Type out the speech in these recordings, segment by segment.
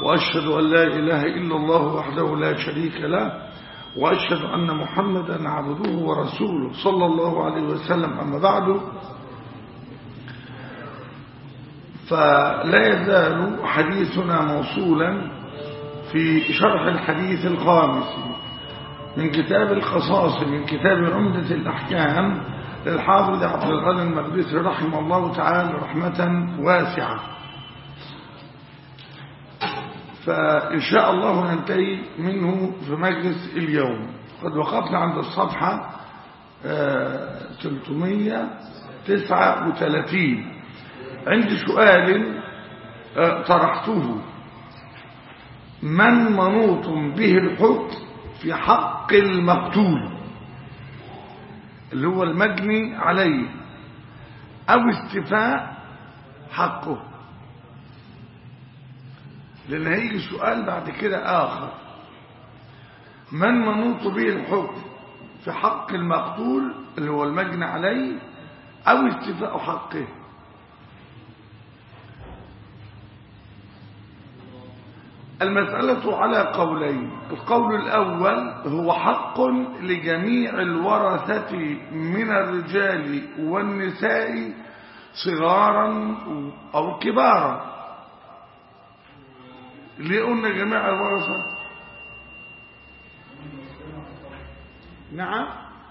وأشهد أن لا إله إلا الله وحده لا شريك له وأشهد أن محمدا عبده ورسوله صلى الله عليه وسلم. أما بعد، فلا يزال حديثنا موصولا في شرح الحديث الخامس من كتاب القصاص من كتاب عمدة الأحكام للحافظ عبد الغني المقدسي رحمه الله تعالى رحمة واسعة. فإن شاء الله ننتهي منه في مجلس اليوم. قد وقفنا عند الصفحة 339. عندي سؤال طرحته: من منوط به الحكم في حق المقتول اللي هو المجني عليه أو استيفاء حقه؟ لأن هيجي سؤال بعد كده آخر: من منوط به الحكم في حق المقتول اللي هو المجني عليه أو استيفاء حقه؟ المسألة على قولين. القول الأول هو حق لجميع الورثة من الرجال والنساء صغارا أو كبارا. ليه قلنا جميع الورثة؟ نعم،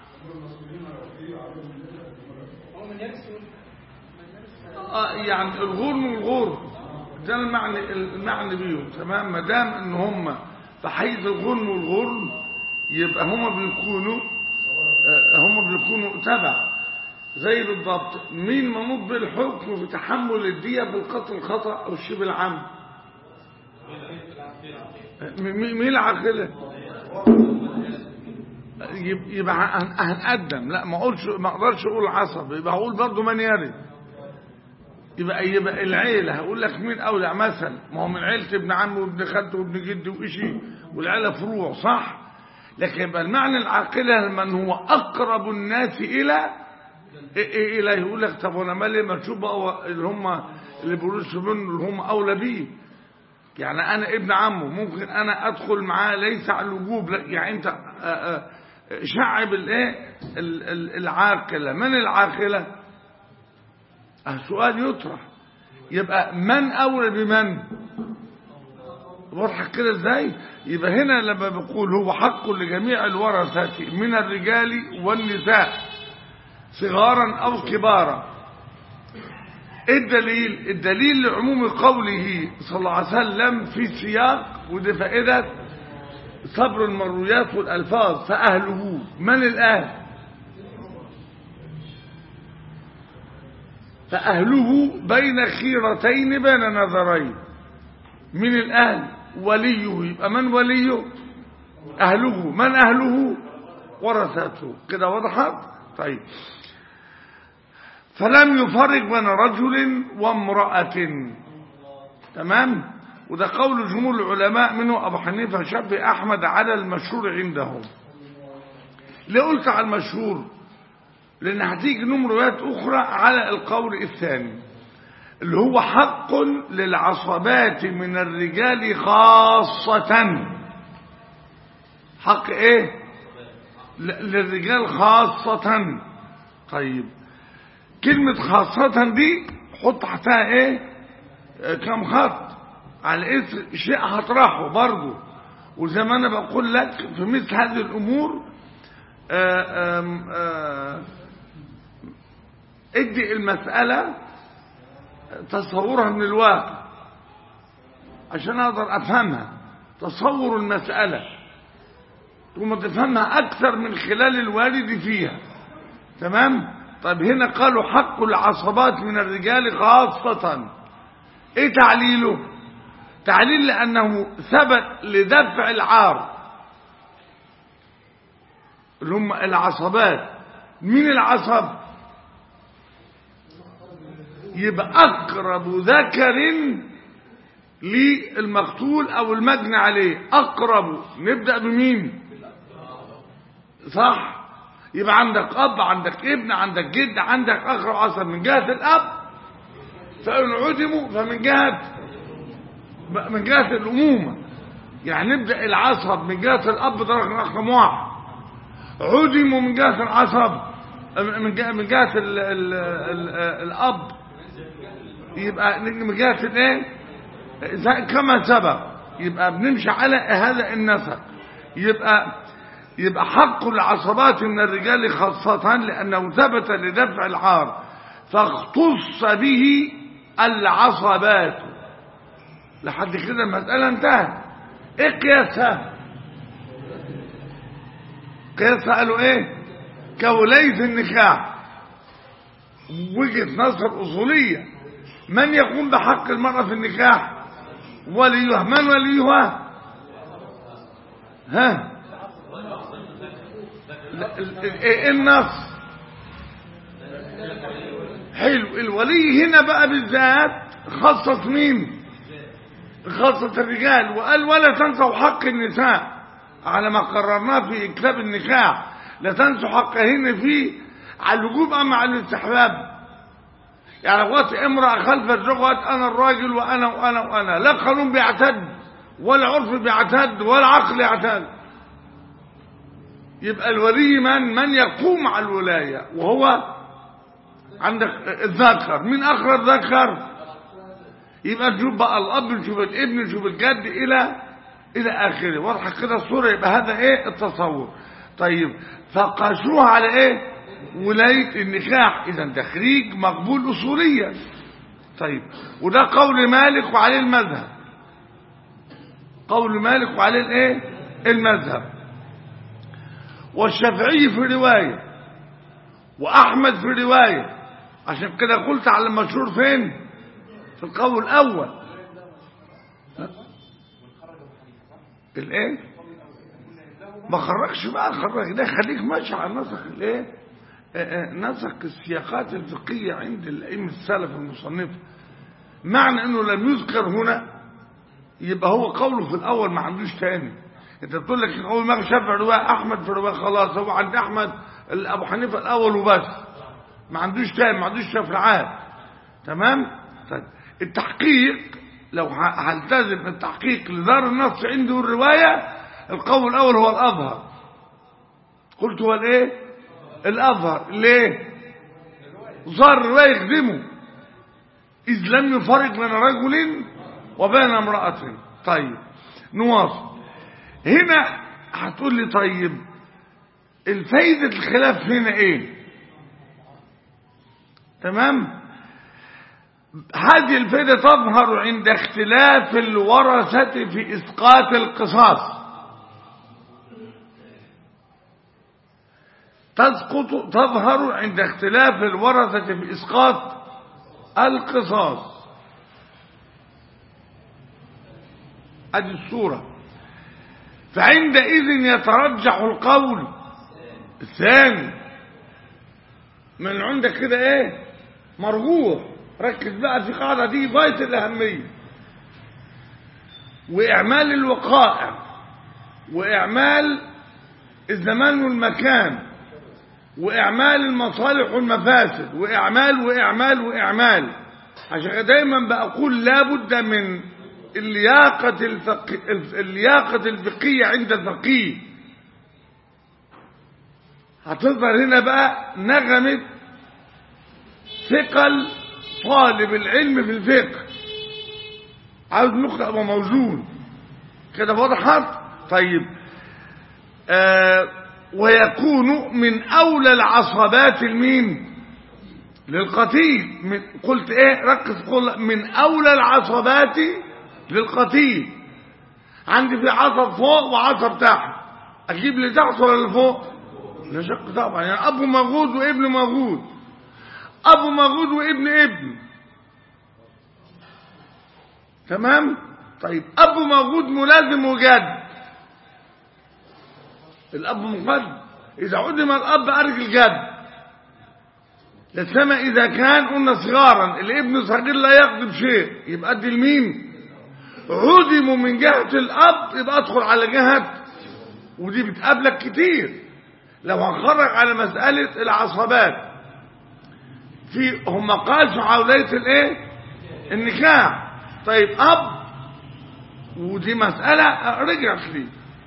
يعني الغرم والغرم ده المعنى بيهم. تمام، ما دام ان هم في حيز الغرم والغرم يبقى هم بيكونوا تبع. زي بالضبط مين منوط بالحكم في تحمل الدية بالقتل الخطأ او الشبه العمد؟ مين العاقلة؟ يبقى هنقدم، لا ما اقدرش اقول عصب، يبقى هقول برضه من يرث. يبقى العيلة هقول لك مين أولى مثلا؟ ما هو من عيلة ابن عمه وابن خالته وابن جده وإشي، والعيلة فروع، صح؟ لكن يبقى المعنى العاقلة من هو أقرب الناس إلى يقول لك طب وانا مالي ما تشوف بقى اللي بيقولوا منه اللي هم أولى بيه. يعني أنا ابن عمه ممكن أنا أدخل معاه ليس على الوجوب، يعني أنت شعب العاقلة. من العاقلة؟ السؤال يطرح. يبقى من أولى بمن؟ واضح كده ازاي؟ يبقى هنا لما بقول هو حق لجميع الورثة من الرجال والنساء صغارا أو كبارا، الدليل لعموم قوله صلى الله عليه وسلم في سياق، ودي فائدة صبر المرويات والألفاظ. فأهله، من الأهل؟ فأهله بين خيرتين بين نظرين. من الأهل؟ وليه. يبقى من وليه؟ أهله. من أهله؟ ورثته. كده وضحت؟ طيب، فلم يفرق بين رجل وامرأة. تمام، وده قول جمهور العلماء منه أبو حنيفة شافعي أحمد على المشهور عندهم. ليه قلت على المشهور؟ لأن هتيجي نمرات أخرى على القول الثاني اللي هو حق للعصبات من الرجال خاصة. حق ايه؟ للرجال خاصة. طيب، كلمة خاصة دي حط تحتها ايه؟ كم خط على اسم شيء هطرحه برضو. وزي ما انا بقول لك في مثل هذه الامور ادي المسألة تصورها من الواقع عشان اقدر افهمها. تصور المسألة ثم تفهمها اكثر من خلال الوارد فيها. تمام. طيب، هنا قالوا حق العصبات من الرجال خاصة. ايه تعليله؟ تعليل لانه ثبت لدفع العار اللي هم العصبات. مين العصب؟ يبقى أقرب ذكر للمقتول أو المجني عليه. أقرب، نبدأ بمين؟ صح؟ يبقى عندك أب، عندك ابن، عندك جد، عندك أقرب عصب من جهة الأب، فإن عدموا فمن جهة من جهة الأمومة، يعني نبدأ العصب من جهة الأب ده رقم واحد، عدموا من جهة العصب من جهة الأب يبقى من جهة الايه كما سبق، يبقى بنمشي على هذا النسق. يبقى حق العصبات من الرجال خاصة لأنه ثبت لدفع العار فاختص به العصبات. لحد كده المسألة انتهت. ايه قياسها؟ قياسها قالوا ايه؟ كولية النكاح. وجهة نظر أصولية. من يقوم بحق المرأة في النكاح؟ وليها. من وليها؟ ها؟ ايه النص؟ حلو. الولي هنا بقى بالذات خصص مين؟ خصص الرجال وقال ولا تنسوا حق النساء على ما قررناه في كتاب النكاح، لا تنسوا حقهن فيه على الوجوب أما على الاستحباب. يعني وقت امرأة خلف الزوج أنا الراجل وأنا لا قانون بيعتد ولا عرف بيعتد ولا عقل يعتد. يبقى الولي من يقوم على الولاية وهو عندك الذكر. من أخرج ذكر؟ يبقى نشوف بقى الأب، نشوف الابن، نشوف الجد إلى آخره. واضحة كده الصورة. يبقى هذا إيه التصور. طيب فقاسوها على إيه؟ ولاية النكاح. إذا تخريج مقبول أصوليا. طيب وده قول مالك وعليه المذهب. قول مالك وعليه الإيه؟ المذهب. والشافعي في رواية وأحمد في رواية. عشان كده قلت على المشهور فين؟ في القول الأول. الايه؟ ما خرجش بقى، خرج ده خليك ماشي على نسق الايه؟ نسق السياقات الفقهية عند الأئمة السلف المصنف. معنى انه لم يذكر هنا يبقى هو قوله في الأول ما عندوش تاني. انت بتقول لك قول ما شافع رواية أحمد في رواية خلاص هو عند أحمد أبو حنيفة الأول وبس، ما عندوش تاني، ما عندوش شفعات. تمام؟ طيب التحقيق لو هلتزم التحقيق لدار النص عنده الرواية القول الأول هو الأظهر. قلت هو الايه؟ الأظهر. ليه؟ ظهر الرواية يخدمه إذ لم يفرق بين رجل وبين امرأة. طيب نواصل. هنا هتقول لي طيب الفايدة الخلاف هنا ايه؟ تمام؟ هذه الفائدة تظهر عند اختلاف الورثة في إسقاط القصاص. تظهر عند اختلاف الورثة في إسقاط القصاص. هذه الصورة. فعندئذ يترجح القول الثاني. من عندك كده ايه؟ مرجوح. ركز بقى في قاعدة دي غاية الأهمية. وإعمال الوقائع وإعمال الزمان والمكان وإعمال المصالح والمفاسد وإعمال. عشان دايما بقول لابد من اللياقة الفقهية عند الفقيه. هتظهر هنا بقى نغمة ثقل طالب العلم في الفقه. عاوز مخ ابقى موزون كده. وضحت؟ طيب ويكون من اولى العصبات المين للقتيل. قلت ايه؟ ركز. قل من اولى العصبات للقتيل. عندي في عصب فوق وعصب تحت. اجيب اللي تحت ولا اللي فوق؟ لا شك طبعا. يعني ابو موجود وابن موجود، ابو موجود وابن. تمام؟ طيب ابو موجود ملازم وجد. الاب مقدم. اذا عدم الاب ارجع الجد. لسما اذا كان قلنا صغارا الابن صغير لا يقدم شيء يبقى ادي لمين؟ عدموا من جهة الاب يبقى ادخل على جهة. ودي بتقابلك كتير لو هنخرج على مسألة العصبات. هم قاسوا حولية الايه؟ النكاح. طيب اب ودي مسألة رجعت لي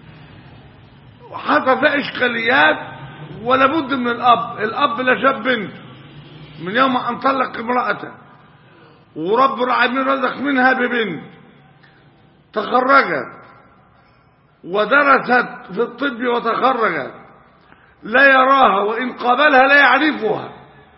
وحصل فيها إشكاليات، ولا بد من الأب لا شاب بنت من يوم أن طلق امرأته، ورب العالمين رزق منها ببنت تخرجت ودرست في الطب وتخرجت، لا يراها وإن قابلها لا يعرفها،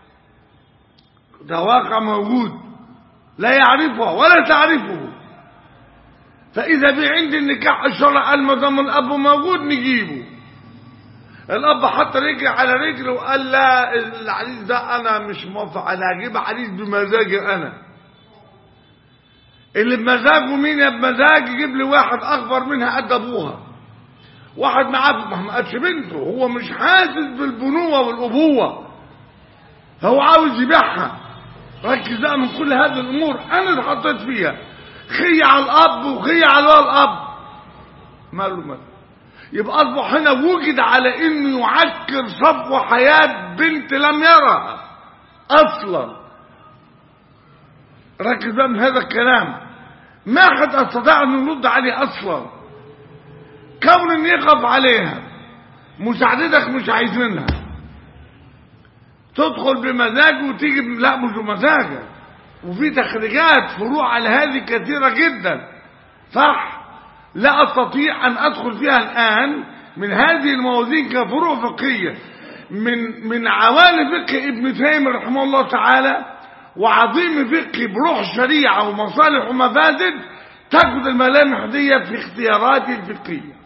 ده واقع موجود، لا يعرفها ولا تعرفه. فإذا عند النكاح الشرع قال ما دام الأب موجود نجيبه. الأب حط رجل على رجل وقال لا العريس ده أنا مش موافق، أنا هجيب عريس بمزاجي أنا. اللي بمزاجه مين يا بمزاج؟ يجيب لي واحد أكبر منها قد أبوها، واحد معاه ما قالش بنته، هو مش حاسس بالبنوة والأبوة، هو عاوز يبيعها. ركز بقى من كل هذه الأمور أنا اللي حطيت فيها خي على الأب وخي على الأب ماله. يبقى أصبح هنا وجد على إنه يعكر صفو حياة بنت لم يرها أصلا. ركز بقى من هذا الكلام، ما حد استطاع أن يرد عليه أصلا. كون أن يقف عليها مساعدتك مش عايزينها، تدخل بمزاج وتيجي لا مش بمزاجك، وفي تخريجات فروع على هذه كثيرة جدا صح، لا أستطيع أن أدخل فيها الآن من هذه الموازين كفروع فقهية من عوالم فقه ابن تيمية رحمه الله تعالى وعظيم فقه بروح شريعة ومصالح ومفاسد، تجد الملامح دي في اختياراته الفقهية.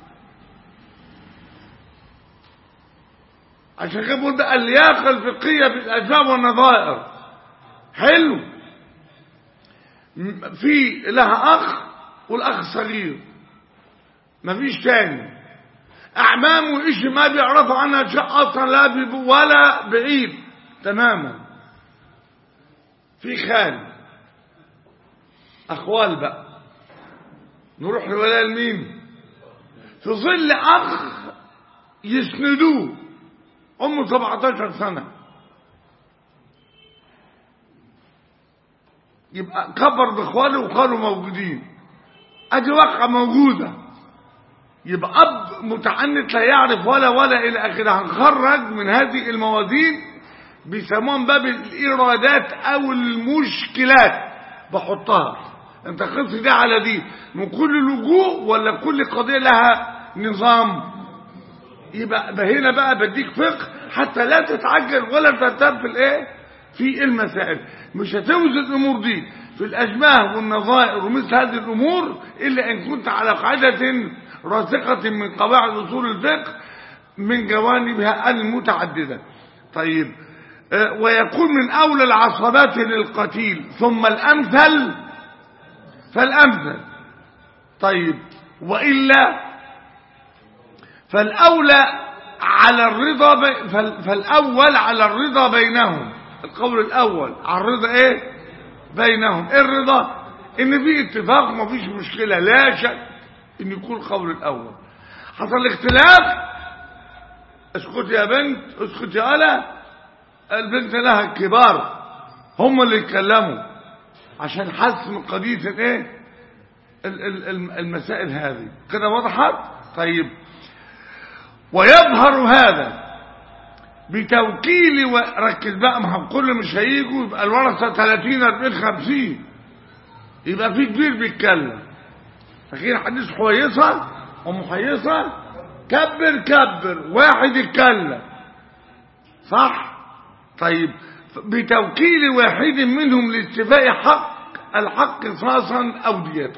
عشان كده بقول بقى اللياقة الفقهية بالأسباب والنظائر حلو. في لها أخ والأخ صغير مفيش تاني، أعمامه إيش ما بيعرفوا عنها شيء أصلا، لا ولا بعيد تماما. في خال أخوال بقى، نروح لولاء المين في ظل أخ يسندوه أمه 17 سنة، يبقى كبر بإخواله وخاله موجودين، أدي واقعة موجودة. يبقى أب متعنت لا يعرف ولا إلى آخره. هنخرج من هذه الموازين بيسموها باب الإيرادات أو المشكلات، بحطها أنت قصة دي على دي من كل لجوء ولا كل قضية لها نظام. يبقى هنا بقى بديك فقه حتى لا تتعجل ولا ترتب في الايه في المسائل. مش هتوزن الامور دي في الاشباه والنظائر ومثل هذه الامور الا ان كنت على قاعده راسخه من قواعد اصول الفقه من جوانبها المتعدده. طيب ويكون من اولى العصبات للقتيل ثم الامثل فالامثل. طيب والا فالأولى على الرضا فالأول على الرضا بينهم. القول الأول على الرضا إيه بينهم. إيه الرضا؟ إن في اتفاق ما فيش مشكلة، لا شك إن يكون القول الأول. حصل اختلاف، اسكت يا بنت اسكت يا ألا، البنت لها الكبار هم اللي يتكلموا عشان حسم قضية الايه المسائل هذه كده وضحت. طيب ويظهر هذا بتوكيل ركز بقى، ما كل مش هيجوا يبقى الورثه 30 40 50 يبقى في كبير بيتكلم. فاكرين حديث حويصه ومحيصه؟ كبر واحد يتكلم صح. طيب بتوكيل واحد منهم لاستيفاء الحق قصاصا او دية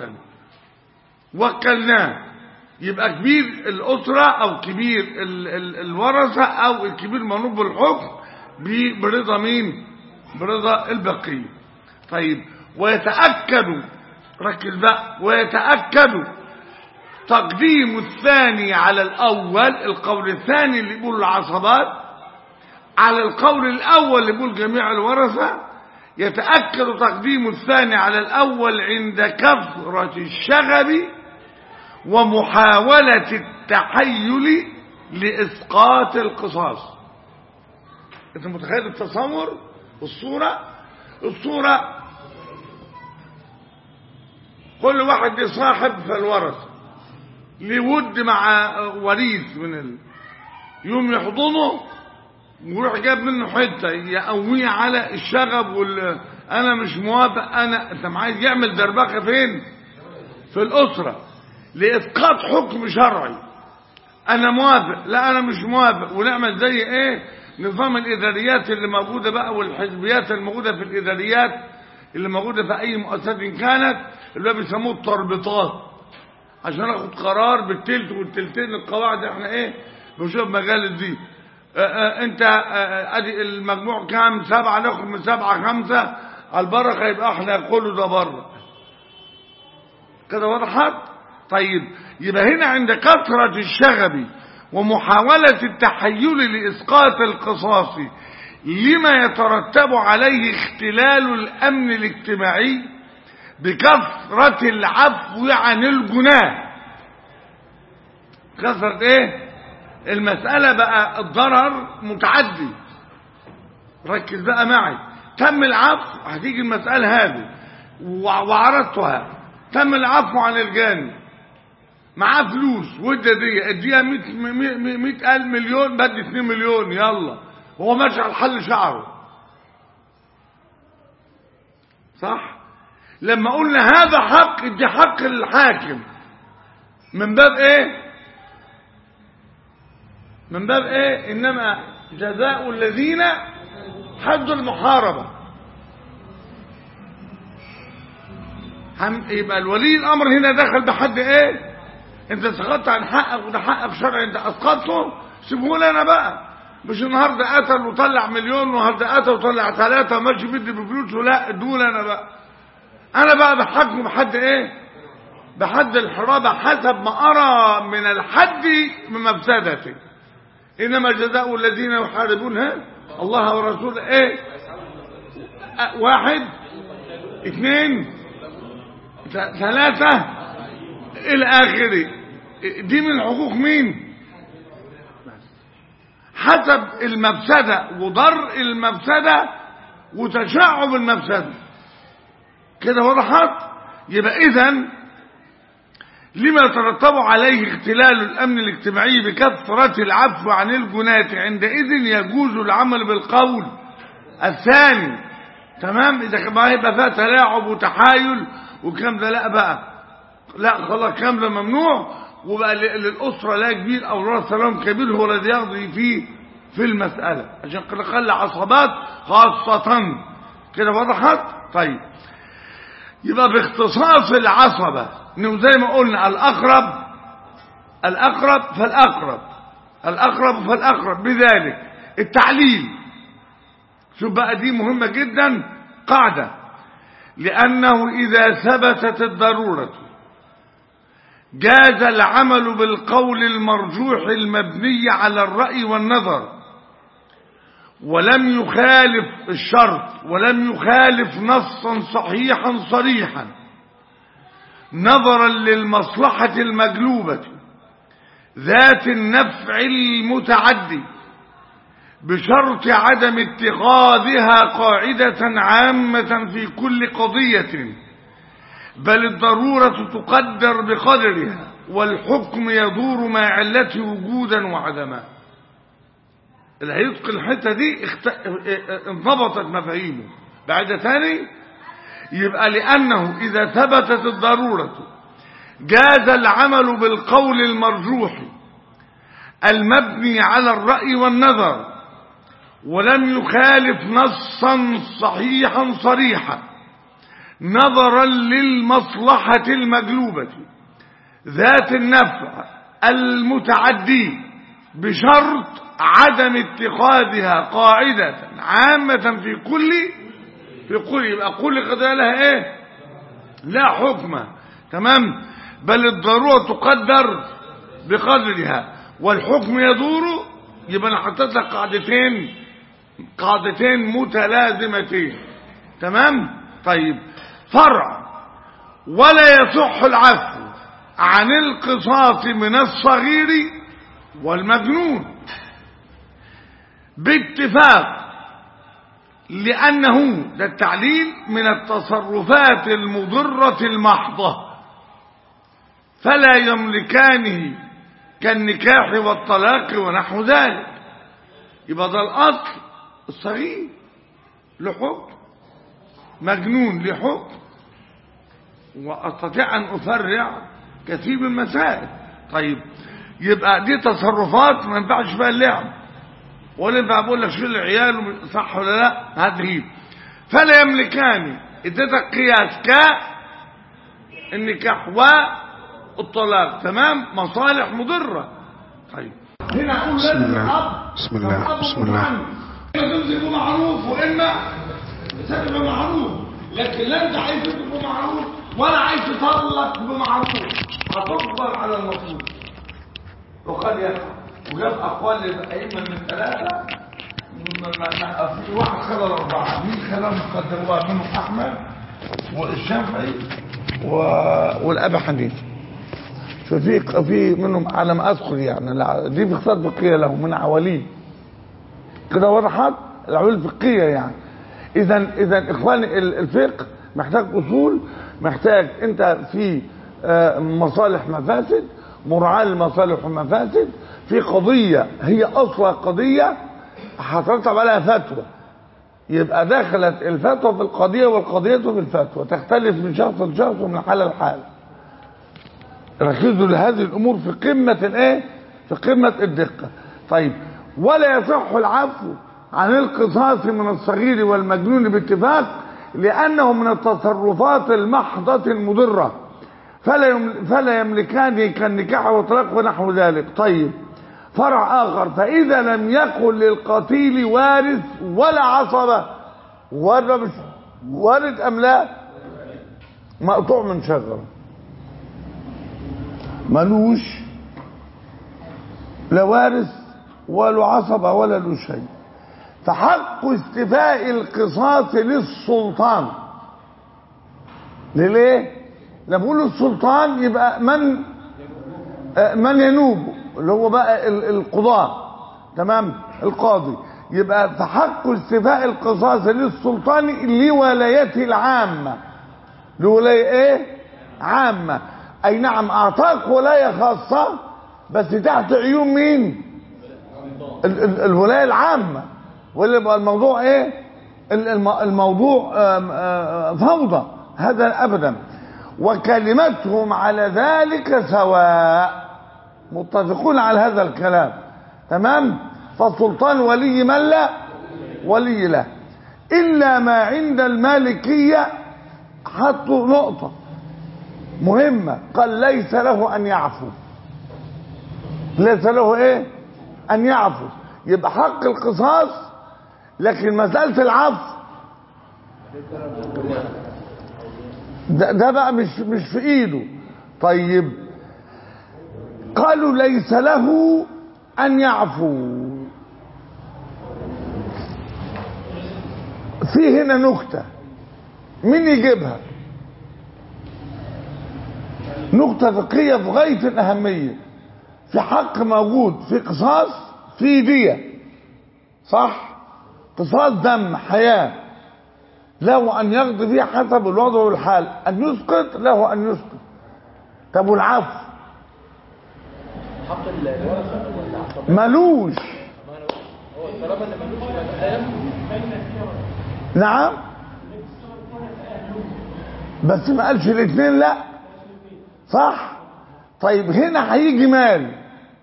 وكلناه. يبقى كبير الأسرة أو كبير الورثة أو الكبير منوب بالحكم برضا مين؟ برضا البقية. طيب ويتأكد ركز بقى، ويتأكد تقديم الثاني على الأول، القول الثاني اللي يقول العصبات على القول الأول اللي يقول جميع الورثة. يتأكد تقديم الثاني على الأول عند كثرة الشغب ومحاولة التحيل لإسقاط القصاص. انت متخيل التصور؟ الصورة كل واحد ليه صاحب في الورث، ليه ود مع وريث يوم يحضنه ويروح جاب منه حته يقويه على الشغب انا مش موافق. انت عايز يعمل دربكه فين؟ في الاسره لاسقاط حكم شرعي. انا موافق، لا انا مش موافق، ونعمل زي ايه؟ نظام الاداريات اللي موجوده بقى والحزبيات الموجوده في الاداريات اللي موجوده في اي مؤسسه كانت، اللي بيسموه التربيطات، عشان اخد قرار بالتلت والتلتين. القواعد احنا ايه بنشوف مجال دي. انت ادي المجموع كام؟ 7، ناخد من 7 5 على البركه، يبقى احنا كله ده بره كده. وضحت؟ طيب يبقى هنا عند كثرة الشغب ومحاولة التحيل لإسقاط القصاص لما يترتب عليه اختلال الأمن الاجتماعي بكثرة العفو عن الجناه. كثرة ايه؟ المسألة بقى الضرر متعدي. ركز بقى معي. تم العفو، هتيجي المسألة هذه وعرضتها. تم العفو عن الجاني، معاه فلوس وده دي اديها 100,000 مليون، بدي 2 مليون يلا، هو ماشي على حل شعره. صح؟ لما قلنا هذا حق، ادي حق للحاكم من باب ايه؟ من باب ايه؟ انما جزاء الذين حدوا المحاربة. يبقى الولي الامر هنا دخل بحد ايه؟ انت سقطت عن حقك، وده حقك شرعي، انت اسقطته، سيبه لي انا بقى. مش النهارده قتل وطلع مليون، والنهارده قتل وطلع 3 وماشي بدي بفلوسه، لا ادوني انا بقى. انا بقى بحكم بحد ايه؟ بحد الحرابة حسب ما ارى من الحد بمفسدته. انما جزاء الذين يحاربون الله ورسوله ايه؟ 1 2 3 الى اخره. دي من حقوق مين؟ حسب المفسدة وضر المفسدة وتشعب المفسدة. كده وضحت؟ يبقى اذن لما يترتب عليه اختلال الامن الاجتماعي بكثرة العفو عن الجناة، عندئذ يجوز العمل بالقول الثاني. تمام؟ اذا ما يبقى فيها تلاعب وتحايل وكلام ده، لا بقى، لا خلاص كلام ده ممنوع. وبقى للاسره لا كبير او الرسول سلام كبير هو الذي يقضي في المساله، عشان كده خلى عصبات خاصه. كده وضحت؟ طيب يبقى باختصاص العصبه انه زي ما قلنا الاقرب فالاقرب بذلك التعليل. شوف بقى دي مهمه جدا، قاعده: لانه اذا ثبتت الضروره جاز العمل بالقول المرجوح المبني على الرأي والنظر، ولم يخالف الشرط، ولم يخالف نصا صحيحا صريحا نظرا للمصلحة المجلوبة ذات النفع المتعدي، بشرط عدم اتخاذها قاعدة عامة في كل قضية، بل الضرورة تقدر بقدرها، والحكم يدور مع علته وجودا وعدما. اللي هيتقن الحته دي انضبطت مفاهيمه. بعد ثاني يبقى لأنه إذا ثبتت الضرورة جاز العمل بالقول المرجوح المبني على الرأي والنظر، ولم يخالف نصا صحيحا صريحا نظرا للمصلحة المجلوبة ذات النفع المتعدي، بشرط عدم اتخاذها قاعدة عامة في كل يبقى كل قضية لها ايه؟ لا حكم. تمام؟ بل الضرورة تقدر بقدرها والحكم يدور. يبقى انا حطيت لك قاعدتين متلازمتين. تمام؟ طيب فرع: ولا يصح العفو عن القصاص من الصغير والمجنون باتفاق، لأنه ده التعليل من التصرفات المضرة المحضة. فلا يملكانه كالنكاح والطلاق ونحو ذلك. يبقى ده الأصل. الصغير لحكم، مجنون لحكم، وأستطيع أن أفرع كثير من المسائل. طيب يبقى دي تصرفات ما ينفعش فيها اللعب، ولا ينفع بقول لك شيل العيال، صح ولا لا؟ هتجيب. فلا يملكان اديتك قياس كالنكاح والطلاق، تمام، مصالح مضرة. طيب هنا اقول بسم لازم الله الاب بسم الله بسم الله. اما تمسك بمعروف واما تسيب بمعروف، لكن لا انت عايز تمسك بمعروف ولا عايز تطلق بمعروف، هتقبل على المطلوب. وقد يقع. وجاب اقوال للائمه من ثلاثه، في واحد خلى الاربعه، مين خلاهم مقدموها؟ منهم احمد والشافعي والابي حنيفه. في منهم على ما اذكر يعني، دي في اقتصاد فقهيه له من عواليه كده، وضحت العوالي الفقهيه يعني. اذا اخواني الفقه محتاج اصول، محتاج انت في مصالح مفاسد، مراعاه للمصالح والمفاسد، في قضيه هي اصلا قضيه هترتب عليها فتوى، يبقى دخلت الفتوى في القضيه والقضيه في الفتوى، تختلف من شخص لشخص ومن حاله لحاله. ركزوا لهذه الامور في قمه الايه؟ في قمه الدقه. طيب ولا يصح العفو عن القصاص من الصغير والمجنون باتفاق، لانه من التصرفات المحضه المضره، فلا يملكان كالنكاح والطلاق ونحو ذلك. طيب فرع اخر، فاذا لم يكن للقتيل وارث ولا عصبه، وارد ام لا؟ مقطوع من شجره، ملوش لا وارث ولا عصبه ولا له شيء، فحق استيفاء القصاص للسلطان. ليه؟ لما بقول السلطان يبقى من ينوب، اللي هو بقى القضاء، تمام، القاضي. يبقى فحق استيفاء القصاص للسلطان لولايته العامه، لولايه ايه؟ عامه. اي نعم اعطاك ولايه خاصه بس تحت عيون مين؟ الولايه العامه. ولا يبقى الموضوع ايه؟ الموضوع فوضى، هذا ابدا. وكلمتهم على ذلك سواء، متفقون على هذا الكلام، تمام. فالسلطان ولي من لا ولي له، الا ما عند المالكيه حطوا نقطه مهمه، قال ليس له ان يعفو. ليس له ايه؟ ان يعفو. يبقى حق القصاص، لكن مساله العفو ده بقى مش في ايده. طيب قالوا ليس له ان يعفو. في هنا نكته، مين يجيبها؟ نكته فقهيه في غايه الاهميه. في حق موجود، في قصاص، في دية، صح؟ قصاص دم حياة، له أن يقضي فيه حسب الوضع والحال، أن يسقط له أن يسقط. طب والعفو؟ حق الورثة ملوش. هو طالما ان ملوش يبقى نعم، بس ما قالش الاثنين، لا صح. طيب هنا هيجي مال،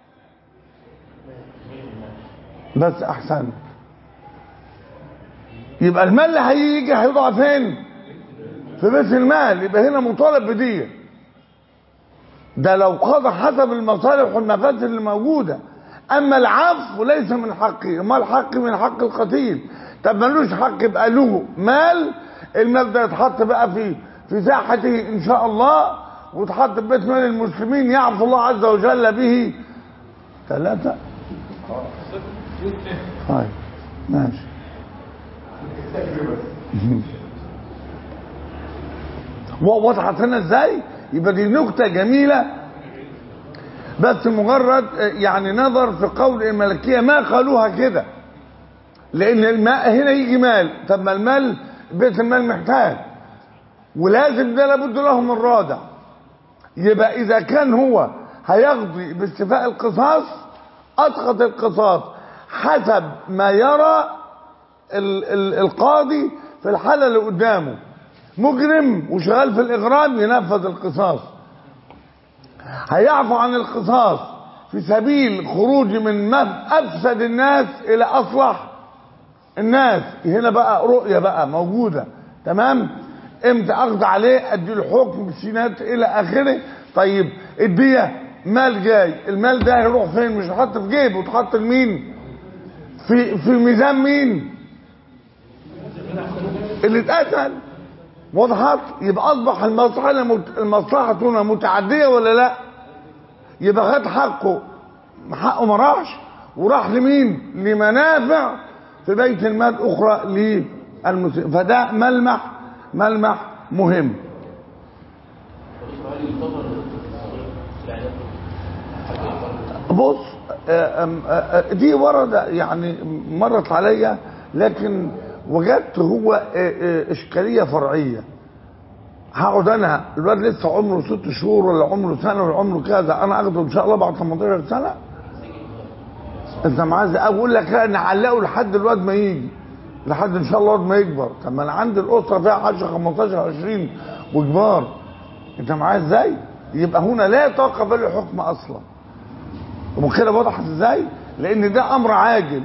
بس احسن، يبقى المال اللي هيجي هيوضع فين؟ في بيت المال. يبقى هنا مطالب بدية. ده لو قضى حسب المصالح والمفاسد اللي موجوده. اما العفو ليس من حقه، ما الحق من حق القتيل. طب ملوش حق، يبقى له مال، المال ده يتحط بقى في ساحته ان شاء الله، وتحط في بيت مال المسلمين يعفو الله عز وجل به. ثلاثة. طيب ماشي. وضحت هنا ازاي؟ يبقى دي نكتة جميلة، بس مجرد يعني نظر في قول الملكية ما قالوها كده، لان الماء هنا يجي مال. طب ما المال بيت المال محتاج، ولازم ده لابد له من رادع. يبقى اذا كان هو هيقضي باستيفاء القصاص اسقط القصاص حسب ما يرى القاضي في الحالة اللي قدامه. مجرم وشغال في الإغرام ينفذ القصاص، هيعفو عن القصاص في سبيل خروج من أفسد الناس إلى أصلح الناس. هنا بقى رؤية بقى موجودة. تمام. امتى أخذ عليه أدي حكم بالسينات إلى آخره. طيب الدية مال جاي، المال ده هيروح فين؟ مش هتحط في جيبه، وتحط لمين؟ في ميزان مين؟ اللي اتقتل. وضحت؟ يبقى اصبح المصلحه هنا متعديه ولا لا؟ يبقى خد حقه ما راحش، وراح لمين؟ لمنافع في بيت المال اخرى للمسلم. فده ملمح مهم. بص دي ورد يعني مرت عليا، لكن وجدت هو اشكاليه فرعيه. هقعد انا الواد لسه عمره 6 شهور ولا عمره سنه ولا عمره كذا، انا اخده ان شاء الله بعد 18 سنه. انت معاذ اقول لك لا نعلقه لحد الواد ما يجي، لحد ان شاء الله الواد ما يكبر. طب ما انا عندي الاسره فيها 10 15 20 وكبار. انت معايا ازاي؟ يبقى هنا لا يتوقف الحكم اصلا. وكده وضحت ازاي؟ لان ده امر عاجل.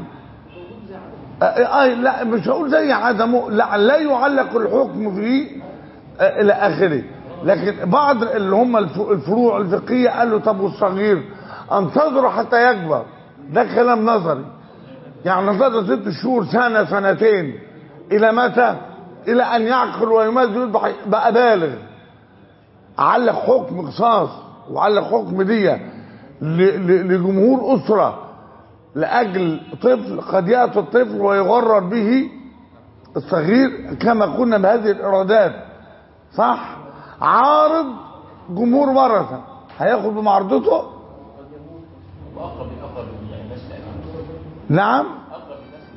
لا مش هقول زي عدمه، لا يعلق الحكم فيه الى اخره. لكن بعض اللي هم الفروع الفقهيه قالوا طب والصغير انتظروا حتى يكبر. ده كلام نظري. يعني ننتظر 6 شهور سنه سنتين الى متى؟ الى ان يعقل ويميز يصبح بقى بالغ. علق حكم قصاص وعلق حكم دية لجمهور اسره لاجل طفل. قد ياتي الطفل ويغرر به الصغير كما قلنا بهذه الارادات. صح؟ عارض جمهور ورثه هياخد بمعارضته. واقرب الناس نعم. اقرب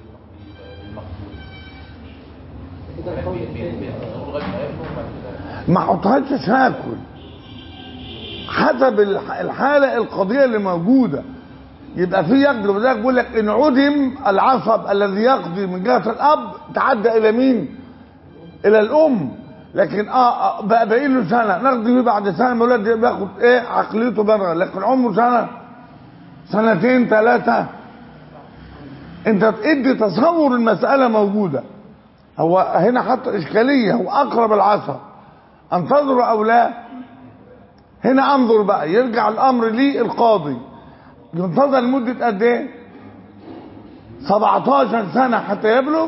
الناس ما حطهاش تشاكل حسب الحاله القضيه اللي موجوده. يبقى في يقضي، وذلك بيقول لك ان عدم العصب الذي يقضي من جهه الاب تعدى الى مين؟ الى الام. لكن بقى باقي له سنه نقضي بيه بعد سنه الولاد بياخد ايه؟ عقليته بره. لكن عمره سنه سنتين 3 انت ادي تصور المساله موجوده. هو هنا حط اشكاليه، هو اقرب العصب انتظر او لا؟ هنا انظر بقى، يرجع الامر للقاضي. ينتظر لمده قد ايه؟ 17 سنه حتى يبلغ.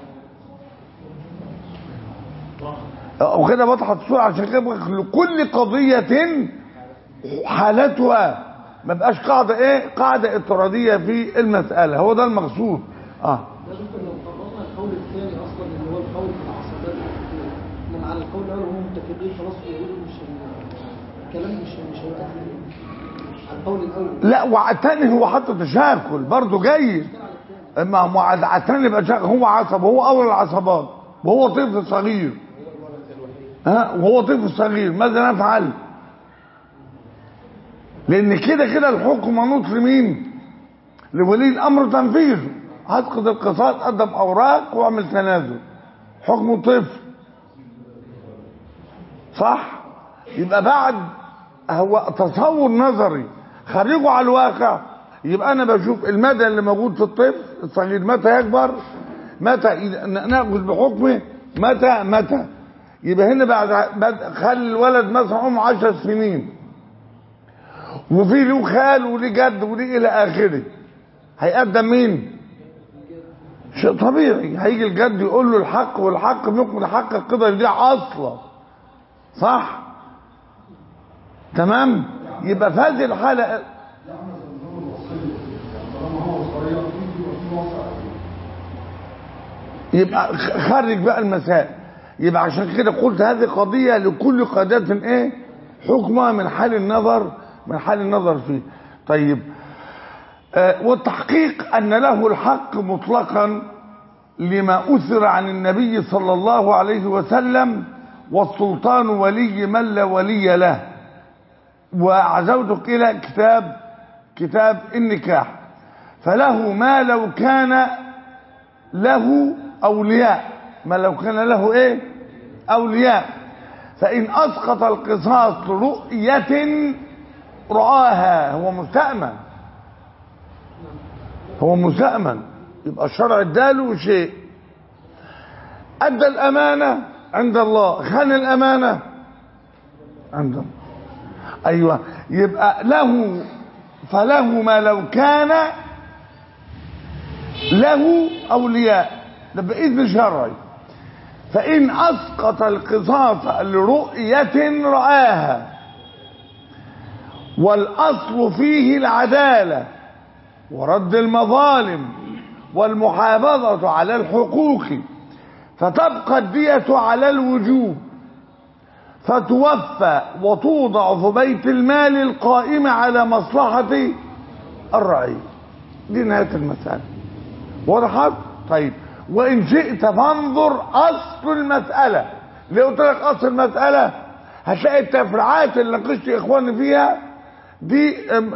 وكده وضحت الصوره. عشان كده لكل قضيه حالتها، ما بقاش قاعده ايه؟ قاعده اضطراديه في المساله. هو ده المقصود. ده ممكن لو طبقنا القول الثاني اصلا اللي هو القول في العصبات، انما على القول الاول هم متفقين خلاص ويقولوا مش الكلام مش هيؤثر على القول الاول. لا وعلى الثاني هو حط تشاكل برضه جيد. اما على الثاني يبقى هو عصب، وهو اول العصبات، وهو طفل صغير. وهو طفل صغير ماذا نفعل؟ لان كده الحكم منوط لمين؟ لولي الامر تنفيذه. هسقط القصاص، قدم اوراق واعمل تنازل. حكم طفل. صح؟ يبقى بعد هو تصور نظري خرجه على الواقع. يبقى انا بشوف المدى اللي موجود في الطفل الصغير متى يكبر، متى ناخذ بحكمه، متى. يبقى هنا بعد خلي الولد مثلا عمره 10 سنين وفي له خال وليه جد وليه الى اخره، هيقدم مين؟ شيء طبيعي. هيجي الجد يقول له الحق، والحق بيكون حق القدر دي اصلا. صح؟ تمام. يبقى في هذه الحاله يبقى خرج بقى المسائل. يبقى عشان كده قلت هذه قضيه لكل قضيه ايه؟ حكمها من حال النظر فيه. طيب والتحقيق ان له الحق مطلقا لما اثر عن النبي صلى الله عليه وسلم، والسلطان ولي من لا ولي له. وعزوتك إلى كتاب النكاح، فله ما لو كان له أولياء، ما لو كان له إيه أولياء، فإن أسقط القصاص رؤية رآها، هو مستأمن، يبقى الشرع اداله شيء، أدى الأمانة عند الله، خان الأمانة عند الله. أيوة، يبقى فله ما لو كان له أولياء، ده بإذن شرعي، فإن أسقط القصاص لرؤية رآها، والأصل فيه العدالة ورد المظالم والمحافظة على الحقوق، فتبقى الدية على الوجوب، فتوفى وتوضع في بيت المال القائم على مصلحة الرعية. دي نهاية المسألة، وضحت؟ طيب، وإن شئت فانظر أصل المسألة. ليه قلت لك أصل المسألة؟ هتلاقي التفريعات اللي ناقشت إخواني فيها دي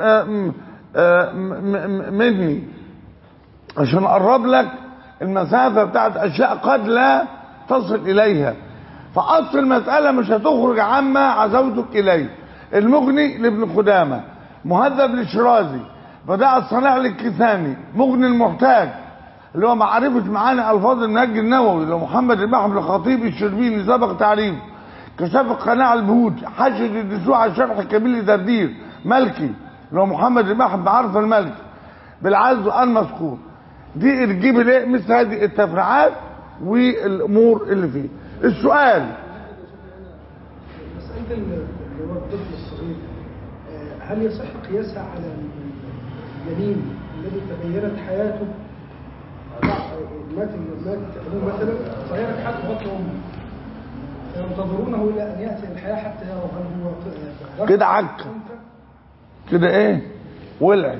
مني عشان أقرب لك المسافة بتاعت أشياء قد لا تصل إليها. فأصل المسألة مش هتخرج عما عزوتك إليه. المغني لابن قدامة، مهذب للشرازي، بداء الصناع للكثاني، مغني المحتاج اللي هو معرفة معاني ألفاظ المنهج النووي اللي هو محمد المحمد الخطيب الشربيني سبق تعريف، كشف القناع البهوت، حشد الدسوع على شرح كبير دردير ملكي اللي هو محمد المحمد بعرف الملك بالعز المذكور. دي تجيب الايه مثل هذه التفريعات والامور اللي فيه. السؤال مسألة اللي هو الطفل الصغير، هل يصح قياسها على الجنين الذي تغيرت حياته؟ مات أبوه مثلا تغيرت حياته بطن أمه، فينتظرونه إلى أن يأتي الحياة حتى يروا هل هو كده عك كده ايه ولع.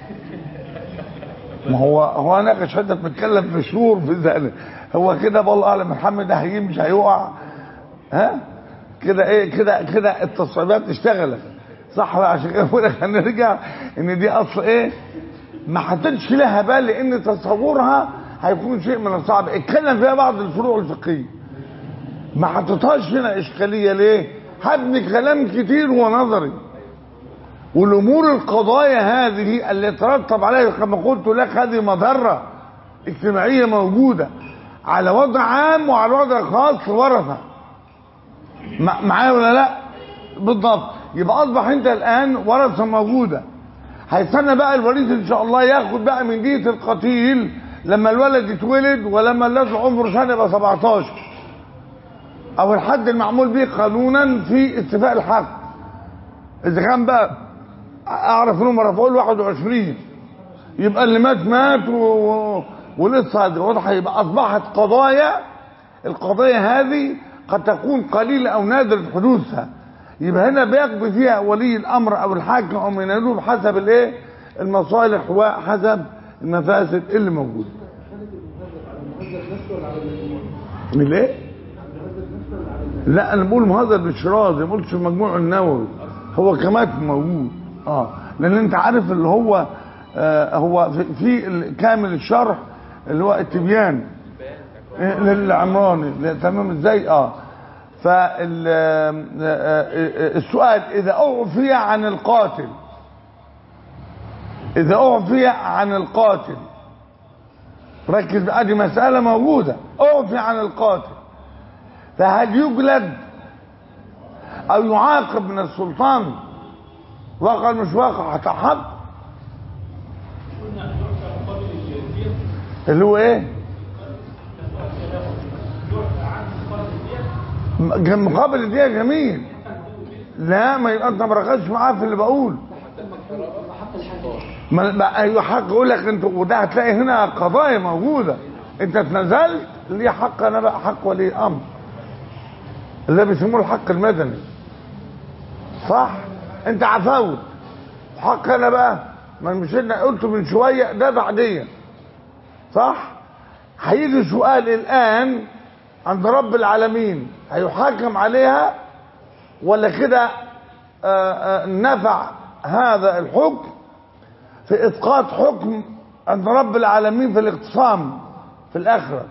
ما هو انا كشهاده بتكلم في شهور في ذلك، هو كده والله اعلم محمد ده مش هيقع. ها كده ايه كده التصعيبات اشتغلت صح بقى. عشان كده بقول لك هنرجع ان دي اصل ايه ما حطيتش لها بال، لان تصورها هيكون شيء من الصعب. اتكلم فيها بعض الفروع الفقهيه ما حطيتهاش هنا اشكاليه. ليه؟ هبني كلام كتير ونظري، والامور القضايا هذه اللي يترتب عليها كما قلت لك هذه مضره اجتماعيه موجوده على وضع عام وعلى وضع خاص ورثه. معايا ولا لا؟ بالضبط. يبقى اصبح انت الان ورثه موجوده، هيستنى بقى الوريث ان شاء الله ياخد بقى من دية القتيل لما الولد يتولد، ولما الولد عمره سنه يبقى 17 او الحد المعمول به قانونا في استيفاء الحق. اذا كان بقى اعرف انهم رفعوا له 21 يبقى اللي مات ولسه هذه واضحه. يبقى اصبحت القضايا هذه قد تكون قليله او نادر حدوثها، يبقى هنا بيقضي فيها ولي الامر او الحاكم او من يدوب بحسب الايه المصالح وحسب المفاسد اللي موجوده. من ايه؟ لا انا بقول مهذب بالشرازي، ما قلتش المجموع النووي، هو كمان موجود. لان انت عارف اللي هو هو في كامل الشرح اللي هو التبيان للعمراني تمام ازاي. فالسؤال اذا اعفي عن القاتل ركز بقى، دي مسألة موجودة. اعفي عن القاتل فهل يجلد او يعاقب من السلطان؟ واقع مش واقع هتحق اللي هو ايه مقابل الدية جميل. لا ما يبقى انت ما ركزتش معاه في اللي بقول. ايوه حق اقول لك انت، وده هتلاقي هنا قضايا موجوده. انت اتنزلت ليه حق، انا بقى حق ولي امر اللي بيسموه الحق المدني صح. انت عفوت حق انا بقى ما مش انا قلت من شويه ده بعدين صح. هيجي سؤال الان عند رب العالمين هيحاكم عليها ولا كده نفع هذا الحكم في إسقاط حكم عند رب العالمين في الاقتصام في الآخرة،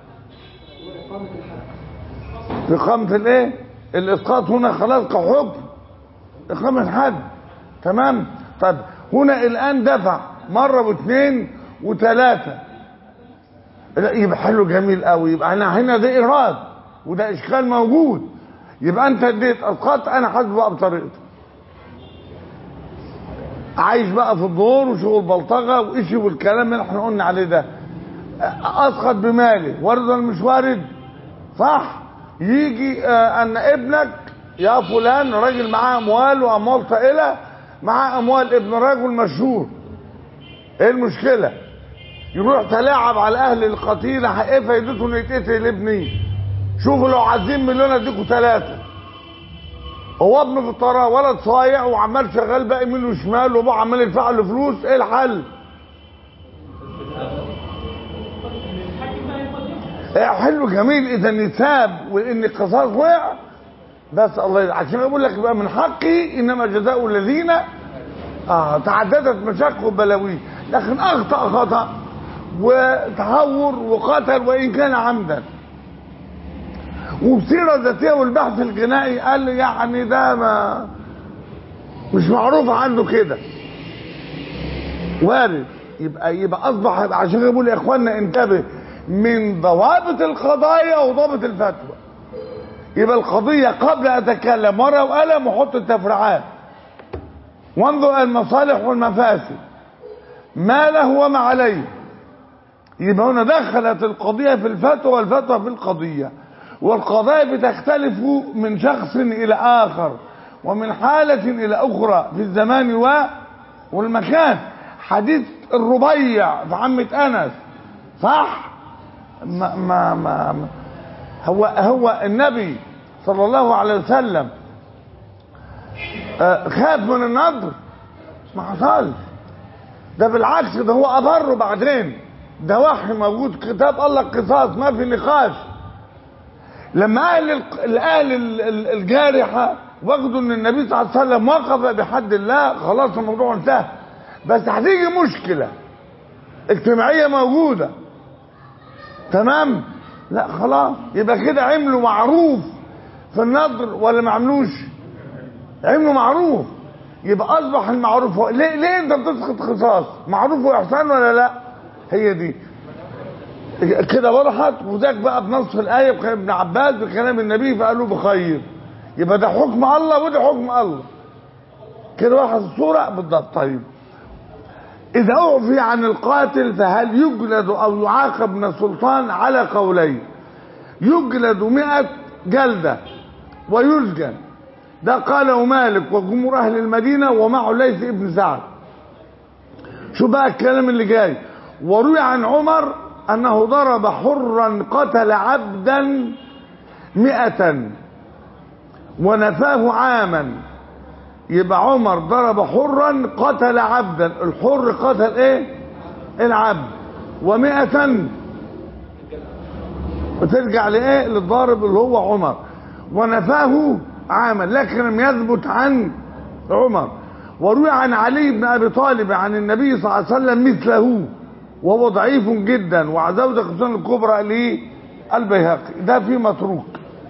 في إقامة الإيه؟ الإسقاط هنا خلاص كحكم إقامة حد. تمام. طب هنا الآن دفع مرة واثنين وثلاثة، يبقى حلو جميل قوي. يبقى أنا هنا ده إيراد وده إشكال موجود. يبقى أنت اديت أسقاط، أنا حاسب بقى بطريقته، عايش بقى في الدور وشغل بلطجة وإشي والكلام اللي احنا قلنا عليه ده. أسقط بمالي، وارد ولا مش وارد؟ صح. يجي أن ابنك يا فلان راجل معاه أموال وأموال طائلة، معاه أموال ابن رجل مشهور، إيه المشكلة؟ يروح تلاعب على أهل القتيلة، إيه فايدته إنه يتقتل ابني؟ شوفوا لو عايزين مليون أديكوا 3. هو ابنه في الطريق ولد صايع وعمال شغال بقى يمين وشمال وابوه عمال يدفع له فلوس، ايه الحل؟ حلو جميل. اذا يتاب وان القصاص وقع، بس الله عشان اقول لك بقى من حقي انما جزاء الذين تعددت مشاكل وبلاوي، لكن اخطا خطا وتهور وقتل وان كان عمدا. وبسيرة ذاتية والبحث الجنائي قال لي يعني ده ما مش معروف عنه كده، وارد. يبقى اصبح عشان يقول يا اخوانا انتبه من ضوابط القضايا وضابط الفتوى. يبقى القضية قبل اتكلم ورقة وقلم وحط التفريعات وانظر المصالح والمفاسد ما له وما عليه. يبقى هنا دخلت القضية في الفتوى والفتوى في القضية، والقضايا بتختلف من شخص إلى آخر ومن حالة إلى أخرى في الزمان والمكان. حديث الربيع في عمة أنس صح؟ هو النبي صلى الله عليه وسلم خاف من النضر؟ ما حصلش، ده بالعكس، ده هو أبره بعدين، ده وحي موجود، كتاب الله القصاص ما في نقاش. لما اهل الجارحه واخدوا ان النبي صلى الله عليه وسلم وقف بحد الله، خلاص الموضوع انتهى. بس هتيجي مشكله اجتماعيه موجوده، تمام؟ لا خلاص، يبقى كده عملوا معروف في النضر ولا ما عملوش؟ عملوا معروف. يبقى اصبح المعروف هو ليه انت بتسقط قصاص؟ معروف واحسان ولا لا؟ هي دي كده وضحت. وذاك بقى بنص الايه بكلام ابن عباس بكلام النبي فقالوا بخير. يبقى ده حكم الله وده حكم الله، كده واحد الصوره بالضبط. طيب اذا اعفي عن القاتل فهل يجلد او يعاقب من السلطان؟ على قولين، يجلد 100 جلده ويسجن، ده قاله مالك وجمهور اهل المدينه ومعه ليث ابن سعد. شو بقى الكلام اللي جاي؟ وروي عن عمر أنه ضرب حرا قتل عبدا 100 ونفاه عاما. يبقى عمر ضرب حرا قتل عبدا، الحر قتل ايه؟ العبد، و100 بترجع لايه؟ للضارب اللي هو عمر، ونفاه عاما، لكن لم يثبت عن عمر. وروي عن علي بن ابي طالب عن النبي صلى الله عليه وسلم مثله وهو ضعيف جدا، وعزوده السنن الكبرى للبيهقي، ده في متروك.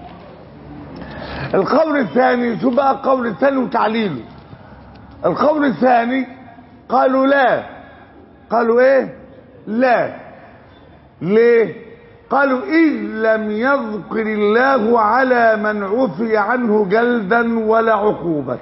القول الثاني، شو بقى القول الثاني وتعليله؟ القول الثاني قالوا لا. قالوا ايه؟ لا. ليه؟ قالوا إذ لم يذكر الله على من عفي عنه جلدا ولا عقوبة.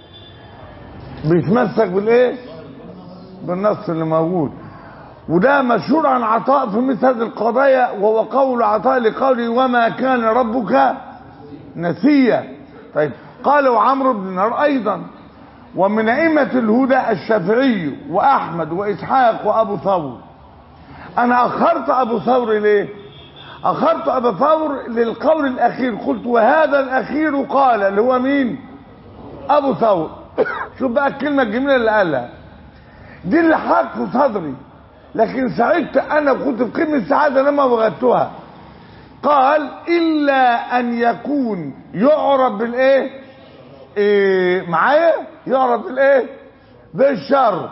بيتمسك بالايه؟ بالنص اللي موجود. وده مشهور عن عطاء في مثل هذه القضايا، وهو قول عطاء لقوله وما كان ربك نسيا. طيب قالوا عمرو بن دينار ايضا. ومن ائمه الهدى الشافعي واحمد واسحاق وابو ثور. انا اخرت ابو ثور ليه؟ اخرت ابو ثور للقول الاخير، قلت وهذا الاخير قال، اللي هو مين؟ ابو ثور. شوف بقى الكلمه الجميله اللي قالها دي اللي حاط في صدري، لكن سعدت انا، كنت في قمه السعاده لما وجدتها. قال الا ان يكون يعرف بالايه؟ معايا يعرف بالايه؟ بالشر.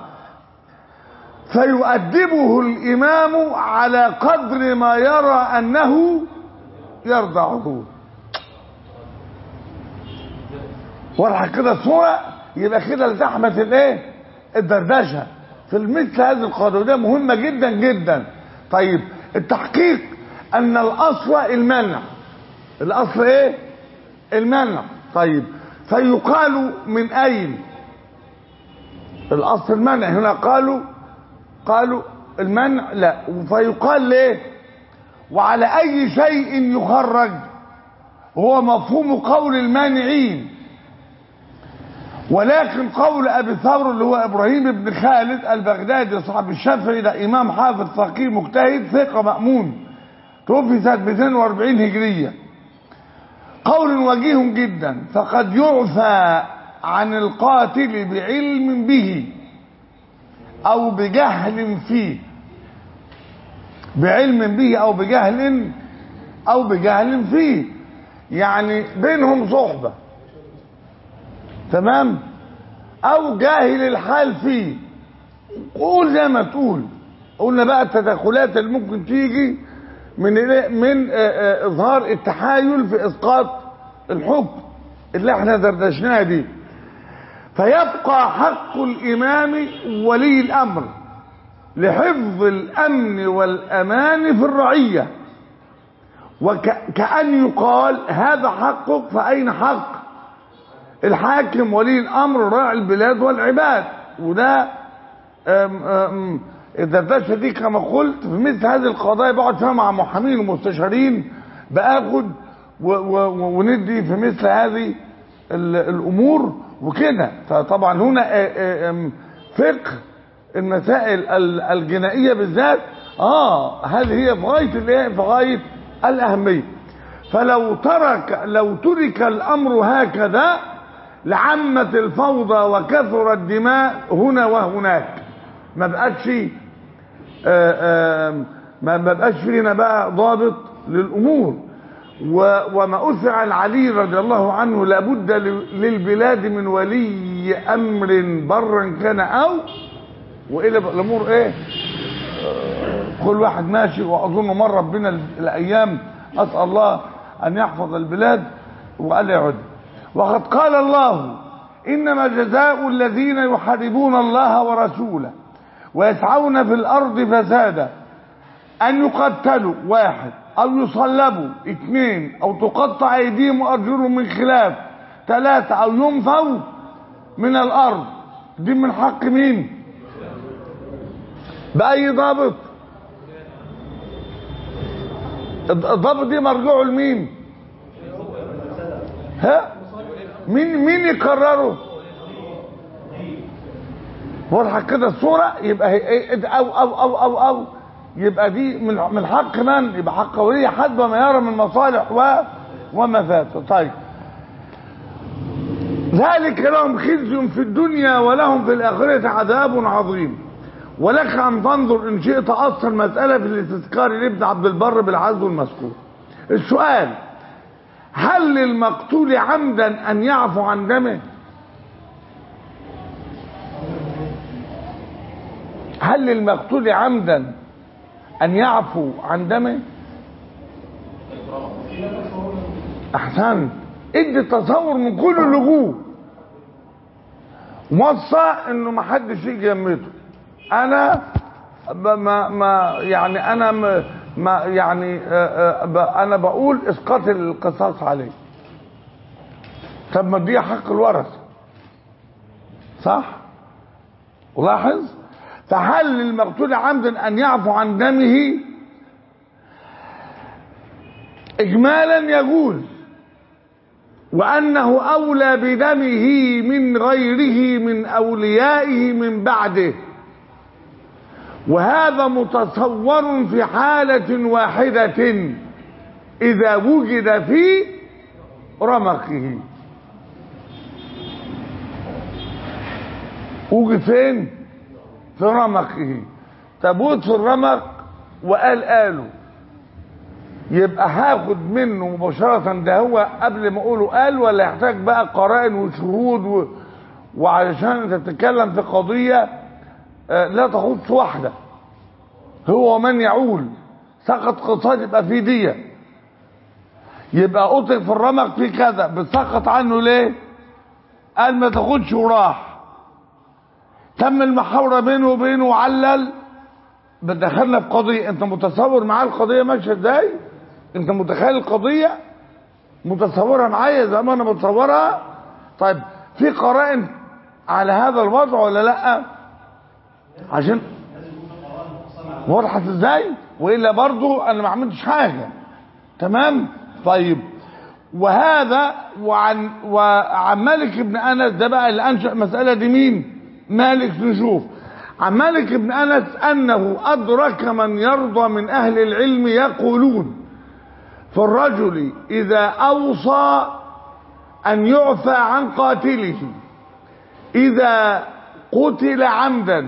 فيؤدبه الامام على قدر ما يرى انه يرضعه. واضحه كده الصوره؟ يبقى كده التحمت الايه؟ الدردشه في مثل هذه القضايا، وده مهمه جدا جدا. طيب التحقيق ان الاصل المنع. الاصل ايه؟ المنع. طيب فيقال من اين؟ الاصل المنع. هنا قالوا المنع لا. فيقال ليه؟ وعلى اي شيء يخرج؟ هو مفهوم قول المانعين. ولكن قول ابي ثور اللي هو ابراهيم بن خالد البغدادي صاحب الشافعي، ده امام حافظ فقيه مجتهد ثقه مأمون، توفي سنه 240 هجريه، قول وجيه جدا. فقد يعفى عن القاتل بعلم به او بجهل فيه، بعلم به او بجهل فيه، يعني بينهم صحبة، تمام، او جاهل الحال فيه. قول زي ما تقول. قلنا بقى التدخلات اللي ممكن تيجي من اظهار التحايل في اسقاط الحكم اللي احنا دردشناها دي. فيبقى حق الامام ولي الامر لحفظ الامن والامان في الرعيه، وكأن يقال هذا حقك فأين حق الحاكم ولي الأمر راعي البلاد والعباد. وده الدردشه دي كما قلت في مثل هذه القضايا بقعد فيها مع محامين ومستشارين، باخد وندي في مثل هذه الأمور وكده. فطبعا هنا فقه المسائل الجنائية بالذات هذه هي في غاية الأهمية. فلو ترك الأمر هكذا لعمت الفوضى وكثر الدماء هنا وهناك، ما بقاش فينا بقى ضابط للأمور. وما أثر عن علي رضي الله عنه لابد للبلاد من ولي أمر برا كان أو وإلى الأمور إيه، كل واحد ماشي. وأظن مر بنا الأيام، أسأل الله أن يحفظ البلاد وألا يعد. وقد قال الله إنما جزاء الذين يحاربون الله ورسوله ويسعون في الأرض فسادا أن يقتلوا 1 أو يصلبوا 2 أو تقطع أيديهم وأرجلهم من خلاف 3 أو ينفوا من الأرض. دي من حق مين؟ بأي ضابط؟ الضابط دي مرجعه لمين؟ مين يقرره؟ واضحه كده الصوره؟ يبقى او يبقى دي من حق من؟ يبقى حق ولي حد ما يرى من مصالح ومفاسد. طيب ذلك لهم خزي في الدنيا ولهم في الآخرة عذاب عظيم. ولك أن تنظر إن شئت أصل المسألة في الاستذكار لابن عبد البر بالعزو المذكور. السؤال: هل للمقتول عمدا أن يعفو عن دمه؟ هل للمقتول عمدا أن يعفو عن دمه؟ أحسنت. ادي تصور من كل اللجوء، وصى انه ما حدش يجي يمته. انا انا بقول اسقاط القصاص عليه. طب ما دي حق الورث، صح؟ ولاحظ: فهل للمقتول عمدا ان يعفو عن دمه؟ اجمالا يجوز، وأنه أولى بدمه من غيره من أوليائه من بعده، وهذا متصور في حالة واحدة إذا وجد في رمقه. وجد فين؟ في رمقه. تبوت في الرمق وقال يبقى هاخد منه مباشرة ده هو قبل ما اقوله قال، ولا يحتاج بقى قرائن وشهود وعلشان انت بتتكلم في قضية لا تخص واحدة، هو من يعول سقط قصاص يبقى في دية، يبقى قتل في الرمق في كذا، بتسقط عنه ليه؟ قال ما تاخدش وراح، تم المحاورة بينه وبينه وعلل، بدخلنا في قضية. انت متصور معاه القضية ماشية ازاي؟ انت متخيل القضية؟ متصورها معايا زي ما انا بتصورها؟ طيب في قرائن على هذا الوضع ولا لا؟ عشان وضحت ازاي؟ والا برضو انا ما عملتش حاجة. تمام؟ طيب وهذا وعن مالك بن انس ده بقى اللي انشأ المسألة دي مين؟ مالك. نشوف عن مالك بن انس انه ادرك من يرضى من اهل العلم يقولون في الرجل اذا اوصى ان يعفى عن قاتله اذا قتل عمدا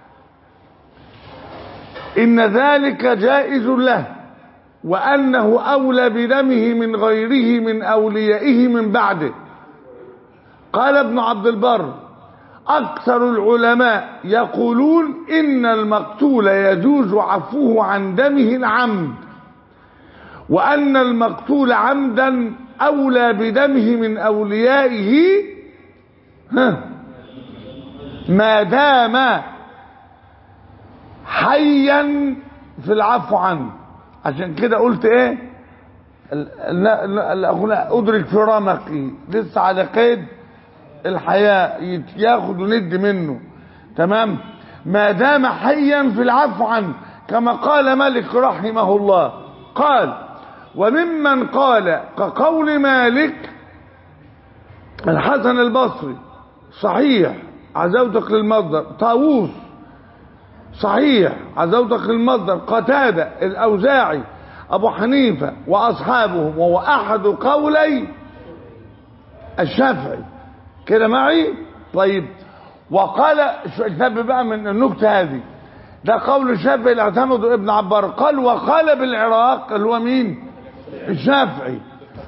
ان ذلك جائز له، وانه اولى بدمه من غيره من اوليائه من بعده. قال ابن عبد البر اكثر العلماء يقولون ان المقتول يجوز عفوه عن دمه العمد، وان المقتول عمدا اولى بدمه من اوليائه ما دام حيا في العفو عنه. عشان كده قلت ايه؟ ادرك في رمقي لسه على قيد الحياة، ياخد وند منه. تمام؟ ما دام حيا في العفو عنه، كما قال مالك رحمه الله. قال وممن قال كقول مالك الحسن البصري صحيح عزوتك للمصدر، طاووس صحيح عزوتك للمصدر، قتادة، الأوزاعي، أبو حنيفة وأصحابهم، وهو أحد قولي الشافعي. كده معي؟ طيب وقال انتبه بقى من النكتة هذه، ده قول الشافعي اللي اعتمده ابن عبار. قال وقال بالعراق اللي هو مين؟ الشافعي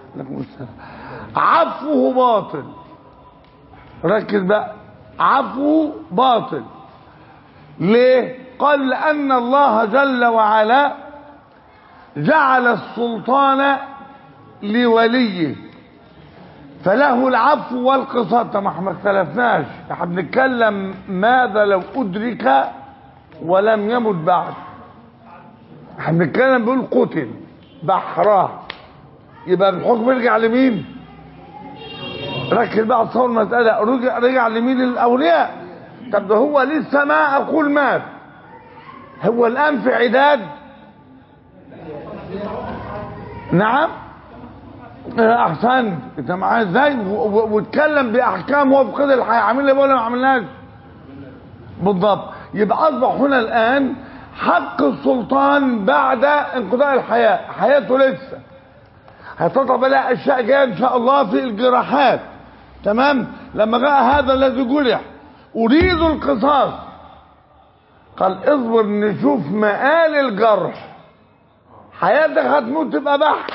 عفوه باطل. ركز بقى، عفوه باطل. ليه؟ قال لأن الله جل وعلا جعل السلطان لوليه فله العفو والقصاص. طب ما احنا اختلفناش، احنا بنتكلم ماذا لو أدرك ولم يمت بعد. احنا بنتكلم بيقول قتل بحراه، يبقى الحكم يرجع لمين؟ ركز بقى تصور المسألة، رجع لمين؟ للأولياء. طب ده هو لسه ما أقول مات، هو الآن في عداد. نعم أحسن، أنت معاه إزاي؟ واتكلم بأحكام هو في قيد الحياة، عاملها ولا ما عملناش؟ بالضبط. يبقى أصبح هنا الآن حق السلطان بعد انقضاء الحياة، حياته لسه هتطلب لها أشياء جاية إن شاء الله في الجراحات. تمام؟ لما جاء هذا الذي جرح أريد القصاص، قال اصبر نشوف مآل الجرح، حياتك هتموت تبقى بحر،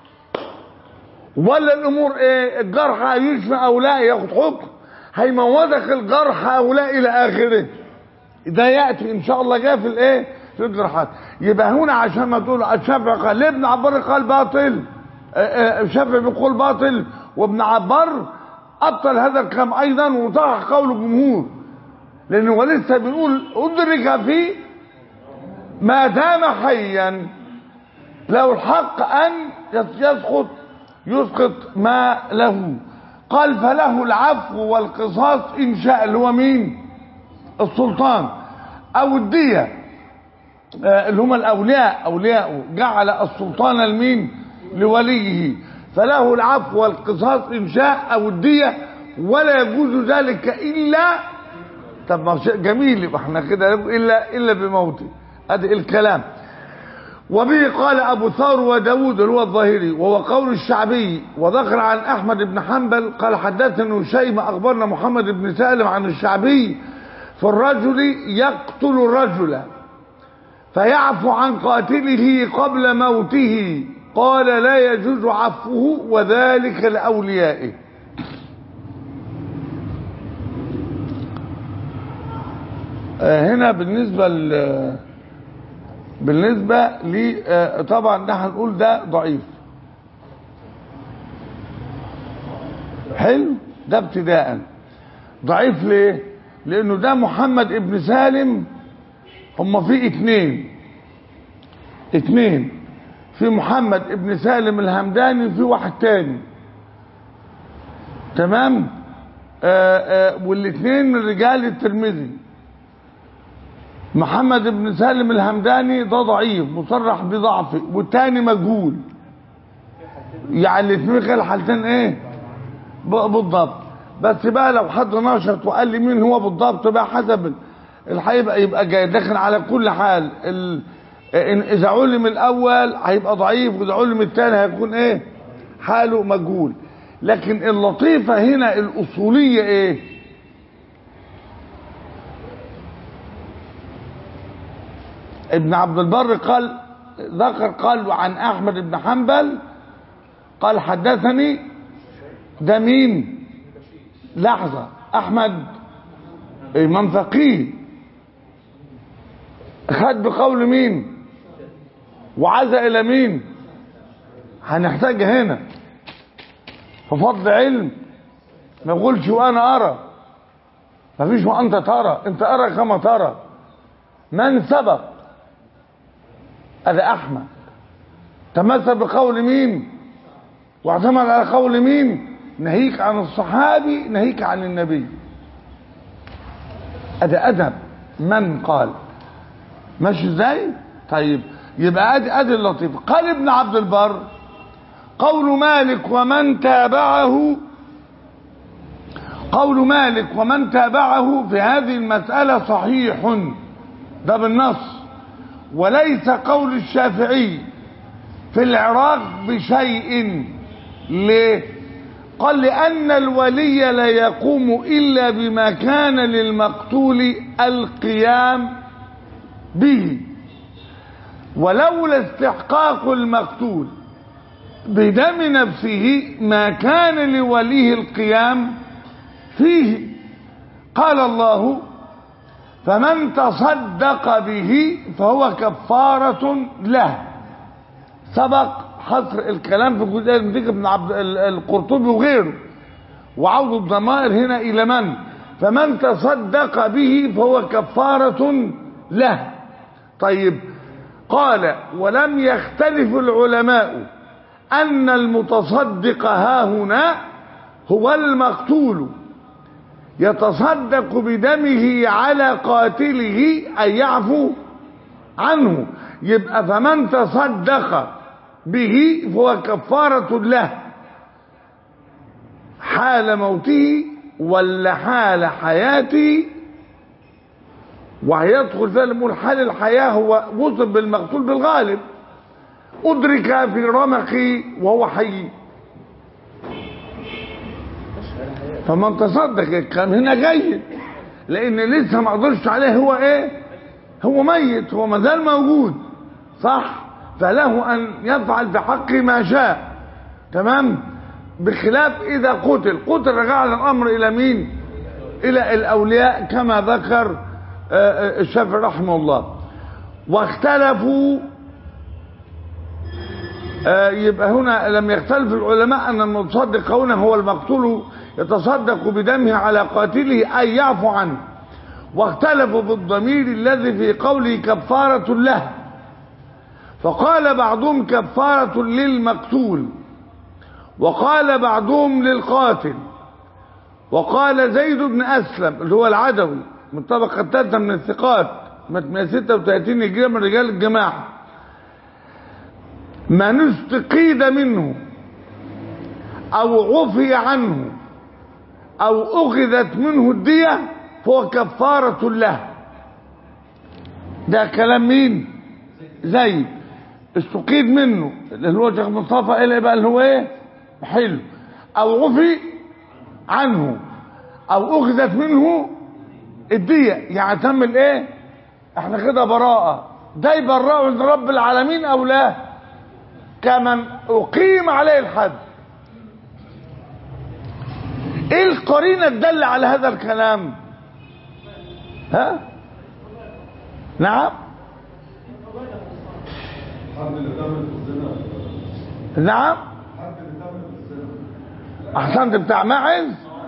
ولا الأمور إيه؟ الجرح هيشفى أو لا، ياخد حكم هيموتك الجرح أو لا إلى آخره. ده يأتي إن شاء الله جاء في الإيه؟ في الجراحات. يبقى هنا عشان ما تقول الشافعي قال ليه ابن عبار قال باطل، الشافعي بيقول باطل، وابن عبار أبطل هذا الكلام أيضا وطرح قول الجمهور، لأنه هو لسه بيقول أدرك فيه ما دام حيا له الحق أن يسقط ما له. قال فله العفو والقصاص إن شاء، اللي هو مين؟ السلطان، أو الدية اللي هم الأولياء، أولياءه جعل السلطان لمين؟ لوليه، فله العفو والقصاص إن شاء أو الدية، ولا يجوز ذلك إلا. طب ما شيء جميل، يبقى احنا كده إلا بموته. ادي الكلام. وبه قال أبو ثور وداود اللي هو الظاهري، وهو قول الشعبي. وذكر عن أحمد بن حنبل قال حدثنا شيبة أخبرنا محمد بن سالم عن الشعبي في الرجل يقتل الرجل فيعفو عن قاتله قبل موته قال لا يجوز عفوه وذلك لأوليائه. هنا بالنسبة لي طبعا ده هنقول ده ضعيف. حلو، ده ابتداء ضعيف. ليه؟ لانه ده محمد ابن سالم، هم في اتنين في محمد ابن سالم الهمداني وفي واحد تاني، تمام؟ والاثنين من رجال الترمذي. محمد ابن سالم الهمداني ده ضعيف مصرح بضعفه، والتاني مجهول. يعني الاثنين كانوا الحالتين ايه بالضبط. بس بقى لو حد نشط وقال لي مين هو بالضبط بقى حسب الحقيقه يبقى جاي. لكن على كل حال اذا علم الاول هيبقى ضعيف، واذا علم الثاني هيكون ايه حاله مجهول. لكن اللطيفه هنا الاصوليه ايه؟ ابن عبد البر قال عن احمد بن حنبل قال حدثني ده مين؟ لحظة، أحمد إمام فقيه خد بقول مين وعزى إلى مين؟ هنحتاج هنا ففضل علم. ما يقولش وأنا أرى، ما فيش وأنت ترى، أنت أرى كما ترى. من سبق؟ هذا أحمد تمثل بقول مين واعتمد على قول مين؟ ناهيك عن الصحابي، ناهيك عن النبي. أدب من قال ماشي ازاي؟ طيب يبقى ادي اللطيف. قال ابن عبد البر قول مالك ومن تابعه في هذه المسألة صحيح، ده بالنص، وليس قول الشافعي في العراق بشيء. ليه؟ قال لأن الولي لا يقوم إلا بما كان للمقتول القيام به، ولولا استحقاق المقتول بدم نفسه ما كان لوليه القيام فيه. قال الله فمن تصدق به فهو كفارة له. سبق حصر الكلام في جزئية ذكر ابن عبد القرطبي وغيره، وعود الضمائر هنا إلى من؟ فمن تصدق به فهو كفارة له. طيب قال ولم يختلف العلماء أن المتصدق هاهنا هو المقتول يتصدق بدمه على قاتله أن يعفو عنه. يبقى فمن تصدق به فهو كفارة له حال موته ولا حال حياته. وهيدخل فيها نقول حال الحياة هو وصف بالمقتول بالغالب، أدرك في رمقه وهو حي. فمن تصدق الكلام هنا جيد، لأن لسه ما قدرش عليه هو إيه؟ هو ميت، هو مازال موجود، صح؟ فله أن يفعل بحقه ما شاء، تمام؟ بخلاف إذا قتل رجع الأمر إلى مين؟ إلى الأولياء كما ذكر الشافعي رحمه الله. واختلفوا، يبقى هنا لم يختلف العلماء أن المتصدق هنا هو المقتول يتصدق بدمه على قاتله أن يعفو عنه. واختلفوا بالضمير الذي في قوله كفارة له، فقال بعضهم كفارة للمقتول، وقال بعضهم للقاتل. وقال زيد بن أسلم اللي هو العدوي من طبقة الثالثة من الثقات 136 هجرية من رجال الجماعة، من استقيد منه أو عفي عنه أو أخذت منه الدية فهو كفارة له. ده كلام مين؟ زيد. استقيد منه اللي هو شيخ مصطفى إلى بقى اللي هو إيه؟ حلو. أو عفي عنه أو أخذت منه الدية، يعني تم الإيه؟ إحنا كده براءة. ده يبرأه عند رب العالمين أو لا؟ كمن أقيم عليه الحد. ايه القرينة تدل على هذا الكلام؟ ها؟ نعم؟ نعم؟ احسنت، بتاع ماعز.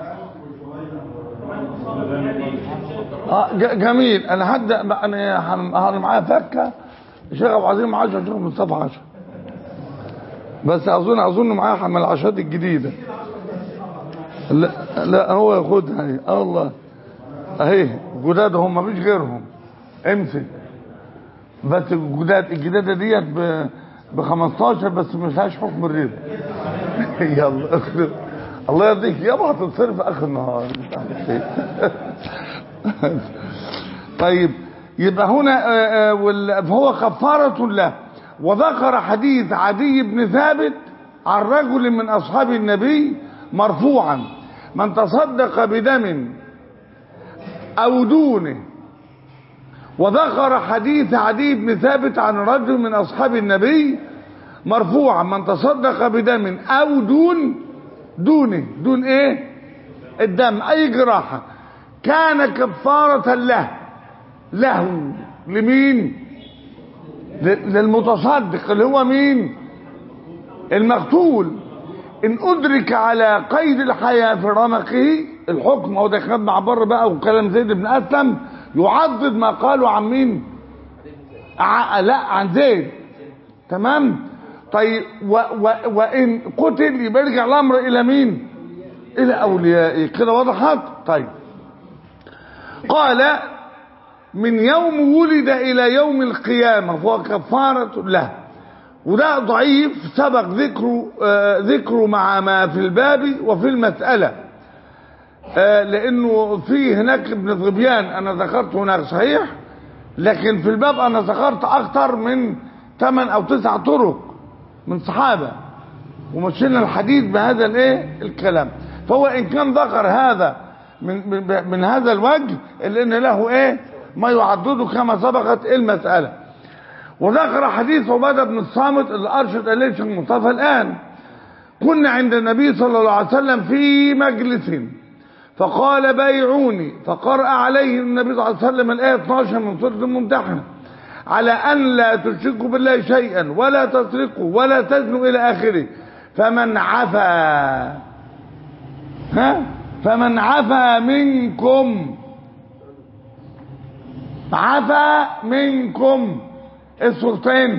جميل. انا هبدا، انا معايا فكه شيخ ابو عظيم 10 شيخ مصطفى 10، بس اظن معايا حمل العشرات الجديده. لا هو ياخدها اهي. الله اهي جداد هم مفيش غيرهم. امسك بس الجداده ديت ب 15 بس مش لهاش حكم الربا. يلا الله يرضيك يابا، هتتصرف اخر النهار. طيب يبقى هنا فهو كفارة له. وذكر حديث عدي بن ثابت عن رجل من أصحاب النبي مرفوعا: من تصدق بدم أو دونه. وذكر حديث عدي بن ثابت عن رجل من أصحاب النبي مرفوعا: من تصدق بدم أو دونه، دون ايه؟ الدم، اي جراحة، كان كفارة له. لمين؟ للمتصدق اللي هو مين؟ المقتول. ان ادرك على قيد الحياة في رمقه، الحكم هو ده كلام مع بر بقى وكلام زيد بن اسلم يعضد ما قالوا عن مين؟ لا عن زيد. تمام. طيب وان قتل يبقى يرجع الامر الى مين؟ الى اوليائه. كده وضحت؟ طيب قال: من يوم ولد الى يوم القيامه فهو كفاره له. وده ضعيف، سبق ذكره مع ما في الباب وفي المساله، لانه في هناك ابن ظبيان انا ذكرت هناك صحيح، لكن في الباب انا ذكرت اكثر من 8 أو 9 طرق من صحابه ومشينا الحديث بهذا الايه الكلام. فهو ان كان ذكر هذا من هذا الوجه الا ان له ايه ما يعضده كما سبقت المساله. وذكر حديث عباده بن الصامت اللي ارشد اليه الشيخ مصطفى الان: كنا عند النبي صلى الله عليه وسلم في مجلس فقال: بايعوني، فقرأ عليه النبي صلى الله عليه وسلم الآية 12 من سورة الممتحنة: على أن لا تشركوا بالله شيئا ولا تسرقوا ولا تزنوا إلى آخره. فمن عفا منكم السلطان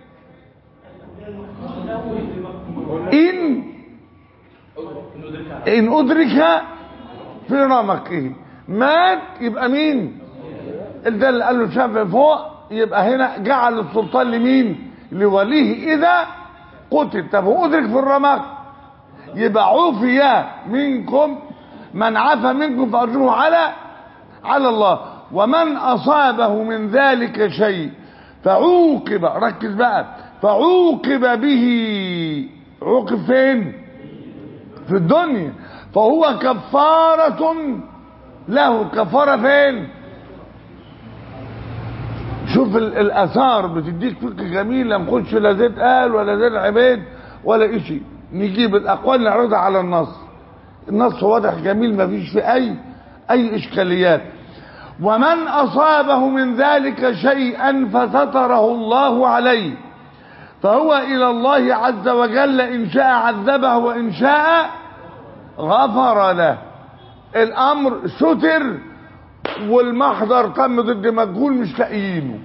إن أدرك في رمقه مات، يبقى مين؟ ده اللي قال له شاف فوق، يبقى هنا جعل السلطان لمين؟ لوليه إذا قتل. طب هو أدرك في الرمق، يبقى عفي منكم، من عفى منكم فأجره على الله. ومن أصابه من ذلك شيء فعوقب، ركز بقى، فعوقب به، عوقب فين؟ في الدنيا، فهو كفارة له. كفارة فين؟ شوف الآثار بتديك فكرة جميلة. ما نخش لا زيد قال ولا زيد عبيد ولا شيء، نجيب الأقوال نعرضها على النص واضح جميل، ما فيش فيه أي إشكاليات. ومن أصابه من ذلك شيئا فستره الله عليه فهو إلى الله عز وجل، إن شاء عذبه وإن شاء غفر له. الأمر ستر والمحضر تم ضد مجهول مش لاقيينه،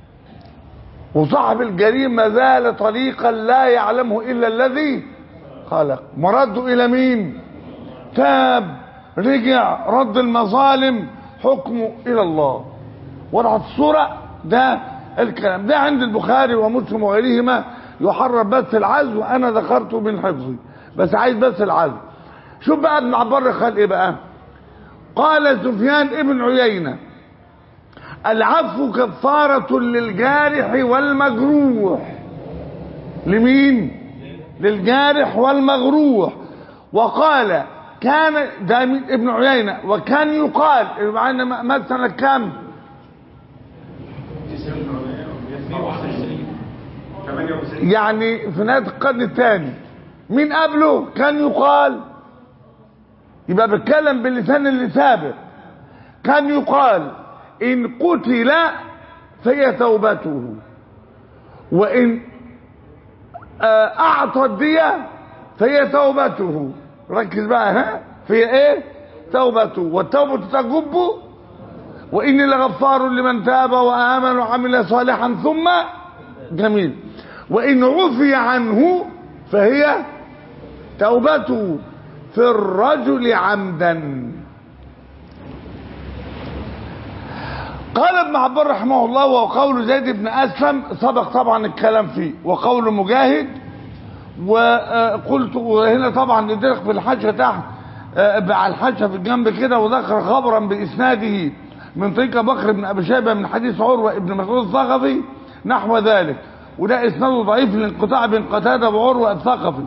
وصاحب الجريمة زال طريقا لا يعلمه إلا الذي خلق. مرده إلى مين؟ تاب، رجع، رد المظالم، حكمه إلى الله. وضعت الصورة. ده الكلام ده عند البخاري ومسلم وغيرهما. يحرر بس العزو، وأنا ذكرته من حفظي، بس عايز بس العزو. شوف بقى ابن عبار قال ايه بقى؟ قال سفيان ابن عيينة: العفو كفارة للجارح والمجروح. لمين؟ للجارح والمجروح. وقال كان ده ابن عيينة، وكان يقال معنا مثلا كم؟ يعني في نهاية القرن الثاني. مين قبله كان يقال، يبقى بتكلم باللسان اللي سابق، كان يقال إن قتل فهي توبته، وإن أعطى الدية فهي توبته. ركز بقى، ها، في ايه؟ توبته، والتوبة تجب، وإني لغفار لمن تاب وآمن وعمل صالحا ثم جميل، وإن عفي عنه فهي توبته في الرجل عمدا. قال ابن عباس رحمه الله: وقول زيد بن أسلم سبق طبعا الكلام فيه، وقول مجاهد. وقلت وهنا طبعا ندرك في الحاشيه تحت على الحاشيه في الجنب كده، وذكر خبرا باسناده من طريق بكر بن ابي شيبه من حديث عروه ابن مسعود الثقفي نحو ذلك، وده اسناده ضعيف للانقطاع بين قتاده وعروه الثقفي.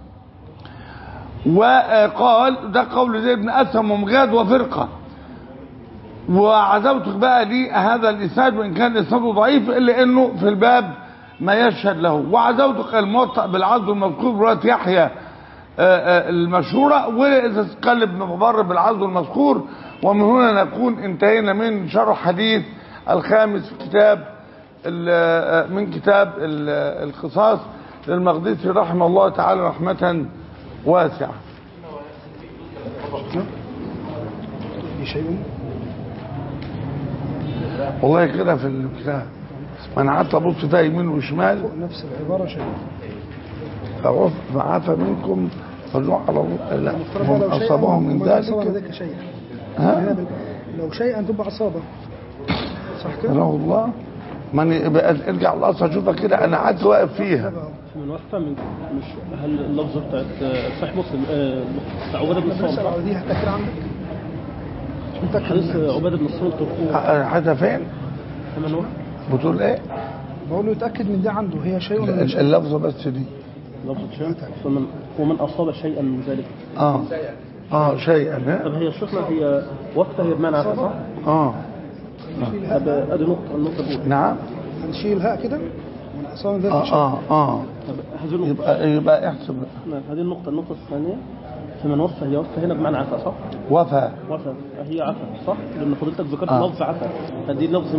وقال ده قول زيد بن اسلم ومجاهد وفرقه. وعزوتك بقى لي هذا الاسناد وان كان اسناده ضعيف الا انه في الباب ما يشهد له. وعزوتك الموطأ بالعزو المذكور برواية يحيى المشهورة، وإذا استقل ابن مبرر بالعزو المذكور. ومن هنا نكون انتهينا من شرح حديث الخامس في كتاب من كتاب القصاص للمقدسي رحمه الله تعالى رحمة واسعة. والله كده في الكتاب ما انا قعدت ابص فيها يمين وشمال نفس العباره شيء فعفى منكم فالروح على الله. لا هم اصابهم من ذلك شيء. ها لو شيئا تبقى عصابه، صح كده؟ لا والله ماني ارجع الاصل اشوفها كده، انا قعدت واقف فيها. من وقتها مش هل اللفظه بتاعت صحيح مسلم بتاع عباده بن الصامت دي هتذكر عندك؟ حديث عباده بن الصامت حتى فين؟ من هو؟ بتقول ايه؟ بقول له يتاكد من دي عنده، هي شيء ولا مش اللفظه بس دي لفظه شيء. ومن اصاب شيئا من ذلك شيئا. طب هي شفنا هي وقتها هي بمعنى صح؟ ادي النقطه الاولى. نعم هنشيل هاء كده من اصاب ذلك طب هذه النقطه يبقى احسب. هذه النقطه الثانيه فمن وفى، هي وفى هنا بمعنى عفا صح؟ وفى هي عفا صح؟ لان فضلتك ذكرت لفظ عفا، هذه لفظ